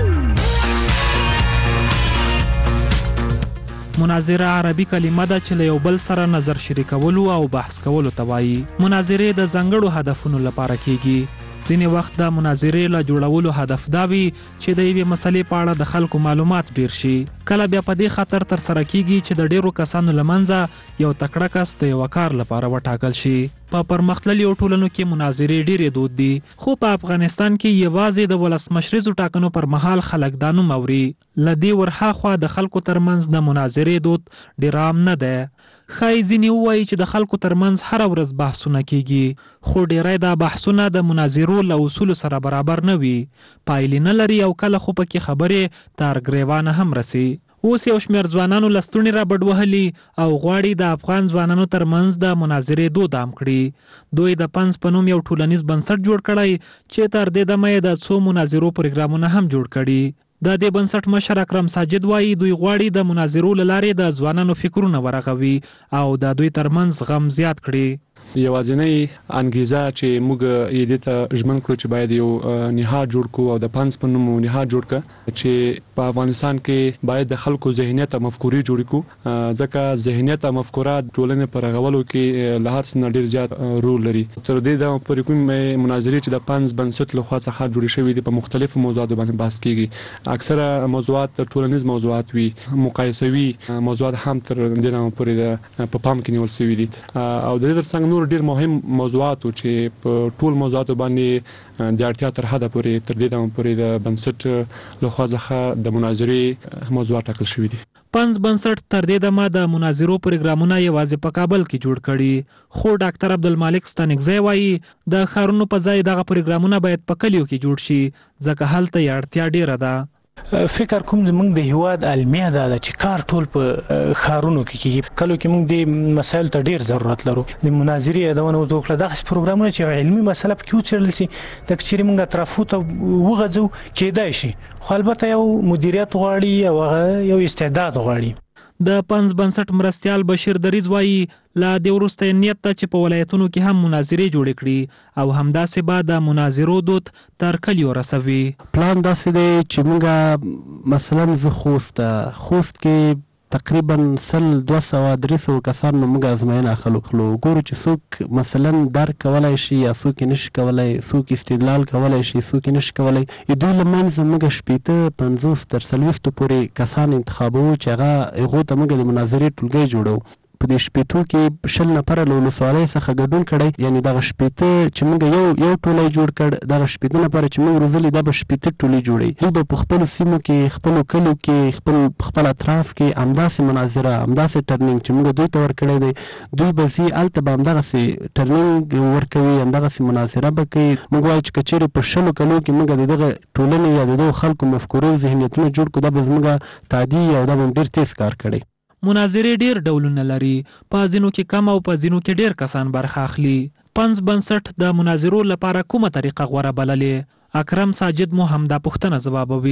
مناظره عربي کلمه ده چې له یو بل سره نظر شریکولو او بحث کولو ته وایي. مناظرې د ځانګړو هدفونو لپاره کیږي. ځینې وخت د مناظرې له جوړولو هدف دا وي چې د یوې مسلې په اړه د خلکو معلومات ډیر شي. کله بیا په دې خاطر ترسره کیږي چې د ډیرو کسانو له منځه یو تکړه کس د یو کار لپاره وټاکل شي. په پرمختللو ټولنو کې مناظرې ډیرې دود دي، خو په افغانستان کې یوازې د ولسمشریزو ټاکنو پر مهال خلک دا نوم اوري. له دې ورهاخوا د خلکو ترمنځ د مناظرې دود ډیر عام نه دی. ښایي ځینې ووایي چې د خلکو ترمنځ هره ورځ بحثونه کیږي، خو ډیری دا بحثونه د مناظرو له اصولو سره برابر نه وي، پایلې نه لري او کله خو پکې خبرې تر ګریوانه هم رسي. اوس یو شمېر ځوانانو لستونې را بډ وهلي او غواړي د افغان ځوانانو ترمنځ د مناظرې دود عام کړي. دوی د پنس په نوم یو ټولنیز بنسټ جوړ کړی چې تر دې دمه یې د څو مناظرو پروګرامونه هم جوړ کړي. د دې بنسټ مشر اکرم ساجد وایي دوی غواړي د مناظرو له لارې د ځوانانو فکرونه ورغوي او د دوی ترمنځ غم زیات کړي. یوازینی انګیزه چې موږ یې دې ته ژمن کړو چې باید یو نهاد جوړ کړو او د پنس په نوم نهاد جوړ کړو چې په افغانستان کې باید د خلکو ذهنیت او مفکورې جوړ کړو، ځکه ذهنیت او مفکورات ټولنې پر غولو کې له هر څه ډیر زیات رول لري. تر دې د پرې کوم مناظرې چې د پنس بنسټ له خوا څخه جوړې شوې دي په مختلفو موضوعاتو باندې بحث کیږي. اکثره موضوعات ټولنیز موضوعات وي، مقایسوي موضوعات هم تر دې نه پورې په پام کې نیول شوي دي او د دې ترڅنګ نور ډیر مهم موضوعات چې په ټول موضوعاتو باندې د اړتیا تر حده پورې تر دې دمه پورې د بنسټ له خوا څخه د مناظرې موضوعات ټاکل شوي دي. پنس بنسټ تر دې دمه د مناظرو پروګرامونه یوازې په کابل کې جوړ کړي، خو ډاکټر عبدالمالک ستانکزی وایي د ښارونو په ځای دغه پروګرامونه باید په کلیو کې جوړ شي، ځکه هلته یې اړتیا ډیره ده. فکر کوم زمونږ د هیواد المیه ده چې کار ټول په ښارونو کې کیږي. کله کې موږ د مسایل ته ډیر ضرورت لرو. د مناظرې یادونه وکړه دغه پروګرامونه چې علمي مسله پکې وڅېړل شي د کچېرې موږ اطرافو ته وغځو کېدای شي، خو البته یو مدیریت غواړي او یو استعداد غواړي. د پنس بنسټ مرستیال بشیر دریز وایي لا د وروسته نیت ته چې په ولایتونو کې هم مناظرې جوړې کړي او همداسې به د مناظرو دود تر کلیو رسوي. پلان داسې دی چې موږ مثلا زه خوست کې تقریبا 100-200-300 کسان موږ ازموینه اخلو ګورو چې څوک مثلا درک کولای شي یا څوک نشي کولای، څوک استدلال کولای شي څوک نشي کولای. دوی لمنځ موږ 50 پورې کسان انتخابو چې هغه ته موږ د مناظرې ټولګي جوړو. په دې شپېتو کې 100 نفره له ولسوالۍ څخه ګډون کړی، یعنی دغه شپېته چې موږ یو ټولی جوړ کړ، دغه 14 نفره چې موږ روزلي دا به 14 ټولۍ جوړوي. دوی به په خپلو سیمو کې، خپلو کلیو کې، خپل اطراف کې همداسې مناظره، همداسې ټرنینګ چې موږ دوی ته ورکړی دی، دوی به ځي هلته به همدغسې ټرنینګ ورکوي، همدغسې مناظره به کوي. موږ وایو چې که چېرې په 100 کلو کې موږ د دغه ټولنې یا د دغو خلکو مفکورې ذهنیتونه جوړ کړو، دا به زموږ تعدي او دا به ډېر تیز کار کړی. مناظرې ډیر ډولونه لري، په ځینو کې کم او په ځینو کې ډیر کسان برخه اخلي. پنس بنسټ د مناظرو لپاره کومه طریقه غوره بللې اکرم ساجد مو هم دا پوښتنه ځوابوي.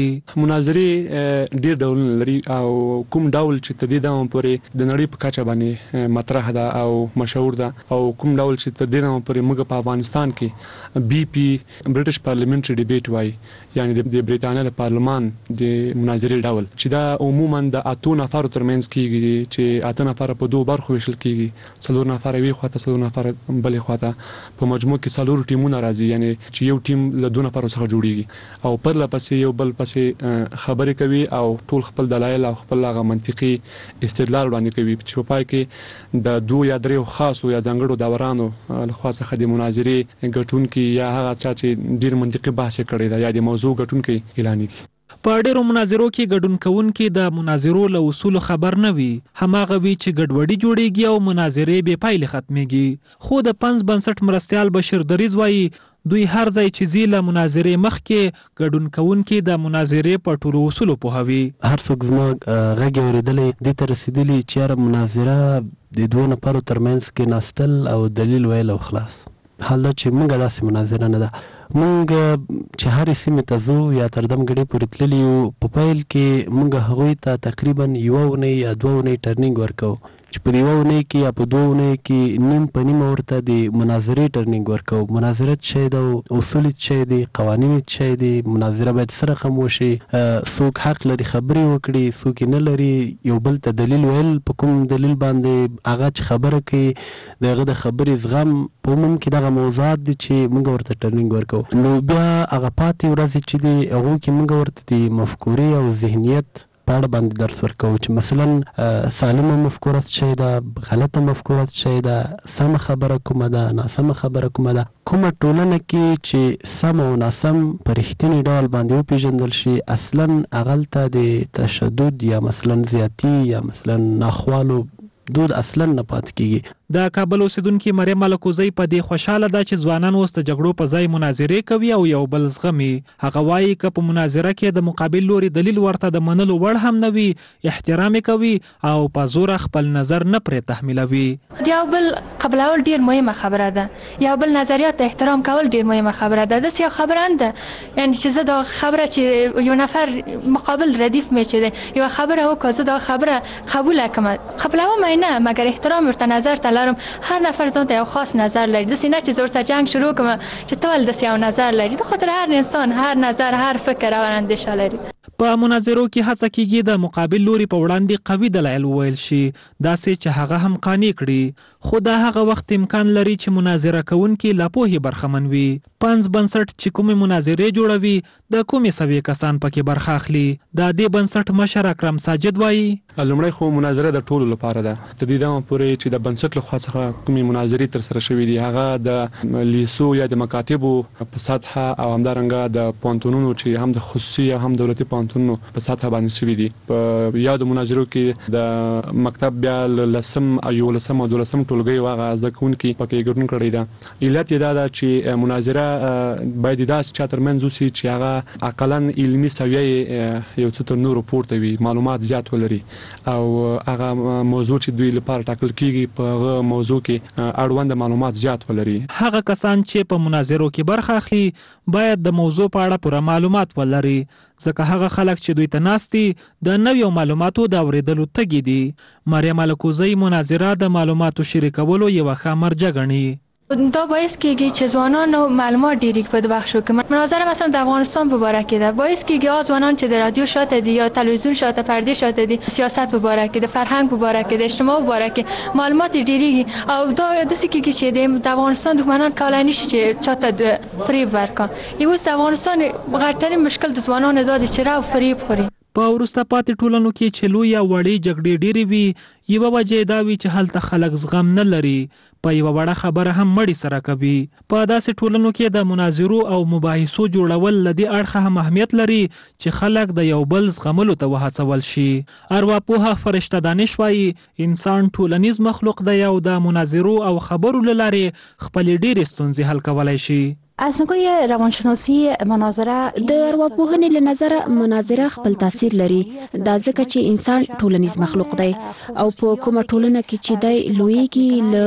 مناظرې ډیر ډولونه لري او کوم ډول چې تدې دمه پورې د نړۍ په کچه باندې مطرح ده او مشهور ده او کوم ډول چې تدې دمه پورې موږ په افغانستان کې BP برټش پارلیمنټري ډیبیټ وایي، یعنی د برېټانیا د پارلمان د مناظرې ډول چې دا عموما د 8 نفرو ترمنځ کیږي چې 8 نفر په دوه برخو ویشل کیږي، 4 نفر وی خواته 4 نفر بلې خواته، په مجموع کې 4 ټیمونه راځي، یعنی چې یو ټیم له 2 نفرو څخه جوړیږي او پر لپسې یو بل پسې خبرې کوي او ټول خپل دلایل او خپل هغه منطقي استدلال وړاندې کوي چې په پای کې د 2 یا 3 خاصو یا ځانګړو دورانو لخوا څخه د مناظرې ګټونکي یا هغه چې ډیر منطقي بحث کړي دا یا د موضوع ګټونکي اعلان کوي. په ډیرو مناظرو کې ګډون کوونکي د مناظرو له اصول خبر نه وي، هماغه وی چې ګډوډي جوړیږي او مناظرې بې پایلې ختميږي. خو د پنځ بنسټ مرستيال بشیر دریز وایي دوی هر ځای چې زی له مناظرې مخکې ګډون کوونکي د مناظرې په ټولو اصول پوهوي. هر څوک زما غږ اورېدلې دې ته رسیدلی چې مناظره د دوه نفرو ترمنځ کې ناستل او دلیل ویل او خلاص. حال دا چې موږ داسې مناظره نه ده، موږ چې هر سیمه ته زو یا تردم غړي پورې تللی یو په پیل کې موږ هغوی ته تقریبا یو ونې یا دوه ونې ټرنینګ ورکو چې په یو ونې کې یا په دوه ونې کې نیم په نیم ورته د مناظرې ټرنینګ ورکو. مناظره چې د اصول چې د قوانین چې د مناظره باید سره خم وشي، څوک حق لري خبرې وکړي، څوک نه لري یو بل ته دلیل ویل، په کوم دلیل باندې هغه چې خبره کوي دغه د خبرې زغم په عموم کې دغه موضوعات دي چې موږ ورته ټرنینګ ورکو. نو بیا هغه پاتې ورځې چې دی هغه کې موږ ورته د مفکورې او ذهنیت په اړه باندې درس ورکو چې مثلا سالمه مفکوره څه ده، غلطه مفکوره څه ده، سم خبره کومه ده، ناسم خبره کومه ده، کومه ټولنه کې چې سم او ناسم په رښتینی ډول باندې وپیژندل شي اصلا اغلته د تشدد یا مثلا زیاتی یا مثلا ناخوالو دود اصلا نه پات کیږي. د کابل اوسیدونکو مریم ملکوزی په دې خوشاله ده چې ځوانان اوس د جګړو په ځای مناظرې کوي او یو بل زغمي. هغه وایي چې په مناظره کې د مقابل لوري دلیل ورته د منلو وړ هم نه وي، احترام کوي او په زور خپل نظر نه پرې تحمیلوي. یو بل قبلول ډیر مهمه خبره ده، یو بل نظریات احترام کول ډیر مهمه خبره ده. د یو خبره ده یعنی چې زه دا خبره چې یو نفر مقابل ردیف میچه ده یو خبره وکړه زه دا خبره قبول کړم، قبلوم نه مگر احترام ورته نظر لرم. هر نفر ځان ته یو خاص نظر لري، د سینه چې زور سره جنگ شروع کوم چې ټول د یو نظر لري. د خاطر هر انسان هر نظر هر فکر او اندیشه لري. په مناظرو کې هڅه کیږي د مقابل لوري په وړاندې قوي دلایل وویل شي، داسې چې هغه هم قانع کړي. خو دا هغه وخت امکان لري چې مناظره کوونکي لا پوهې برخمن وي. پنځ بنسټ چې کومې مناظرې جوړوي د کومې سوي کسان پکې برخه اخلي. د دې بنسټ مشر اکرم ساجد وایي لومړی خو مناظره د ټولو لپاره ده، تر دې دمه پورې چې د بنسټ لخوا څخه کومې مناظرې تر سره شوې دي هغه د لیسو یا د مکاتبو په سطحه او همدارنګه د پوهنتونونو چې هم د خصوصي او هم دولتي پوهنتونونو په سطحه باندې شوې دي. په یادو مناظرو کې د مکتب بیا لسم او یولسم او دولسم ټولګي واغه زده کوونکي پکې ګډون کړی ده. علت یې دا ده چې مناظره باید داسې چا ترمنځ وشي چې هغه اقلا علمي سویه یو څه تر نورو پورته وي، معلومات زیات ولري او هغه موضوع چې دوی لپاره ټاکل کیږي په هغه موضوع کې اړوند معلومات زیات ولري. هغه کسان چې په مناظرو کې برخه اخلي باید د موضوع په اړه پوره معلومات ولري، ځکه هغه خلک چې دوی ته ناستي د نویو معلوماتو د اورېدلو تږي دي. مریم ملکوزی مناظره د معلوماتو شریکولو یو ښه مرجع ګڼي. دا باعث کیږي چې ځوانان معلومات ډیری په بخشو کې مناظره مثلا د افغانستان په اړه کې ده، باعث کیږي ځوانان چې د رادیو شاته دي یا تلویزیون شاته پرده شاته دي سیاست په اړه کې د فرهنګ په اړه کې د اجتماع په اړه کې معلومات ډیری او دا د څه کیږي چې د افغانستان دښمنان کولای نشي چې چاته د فریب ورکړي. یو د افغانستان غټري مشکل د ځوانانو د چې راو فریب خوري. په وروسته پاتې ټولنو کې چې لوی یا وړې جګړې ډېرې وي یوه وجه دا وي چې هلته خلک زغم نه لري، په یوه وړه خبره هم مړی سره کوي. په داسې ټولنو کې د مناظرو او مباحثو جوړول له دې اړخه هم اهمیت لري چې خلک د یو بل زغملو ته وهڅول شي. ارواپوه فرشته دانش وایي انسان ټولنیز مخلوق دی او د مناظرو او خبرو له لارې خپلې ډېرې ستونزې حل کولی شي. از نگاه روانشناسی مناظره د ارواپوهنې له نظره مناظره خپل تاثیر لري، دا ځکه چې انسان ټولنیز مخلوق دی او په کومه ټولنه کې چې دی لویږي له ماشومتوب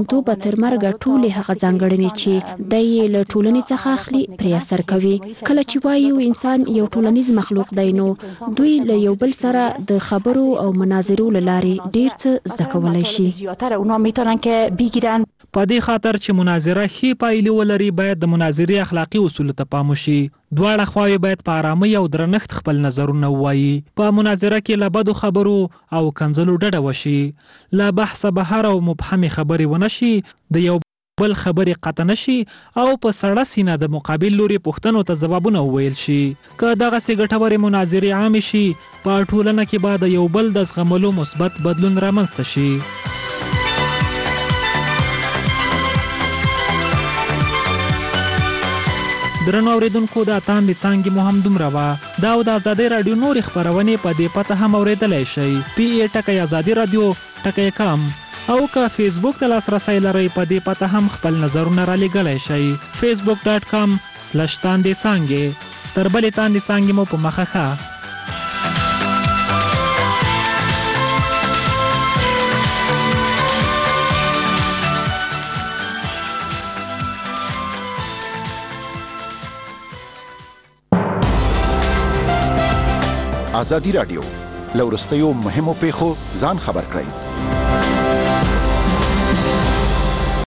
موضوع به تر مرګه ټولې هغه ځانګړنې چې د یې له ټولنې څخه اخلي پرې اثر کوي. کله چې وایو انسان یو ټولنیز مخلوق دی نو دوی له یو بل سره د خبرو او مناظرو له لارې ډیر څه زده کولی شي. په دې خاطر چې مناظره ښې پایلې ولري باید د مناظرې اخلاقي اصولو ته پام وشي. دواړه خواوې باید په آرامۍ او درنښت خپل نظرونه ووایي. په مناظره کې له بدو خبرو او کنځلو ډډه وشي. له بحثه بهر او مبهمې خبرې ونه شي. د یو بل خبرې قطع نشي او په سړه سینه د مقابل لوري پوښتنو ته ځوابونه وویل شي. که دغسې ګټورې مناظرې عامې شي په ټولنه کې به د یو بل د زغملو مثبت بدلون رامنځته شي. درنو اوریدونکو د تاندې څانګې مو هم دومره وه. دا او د ازادۍ راډیو نورې خپرونې په دې پته هم اورېدلی شئ. PA_ازادي_radio_com او که فیسبوک ته لاسرسی لرئ په دې پته هم خپل نظرونه رالیږلی شئ. facebook.com/تاندې څانګې. تر بلې تاندې څانګې مو په مخه ښه. ازادي راډیو لورستیو مهمو پیښو ځان خبر کړئ.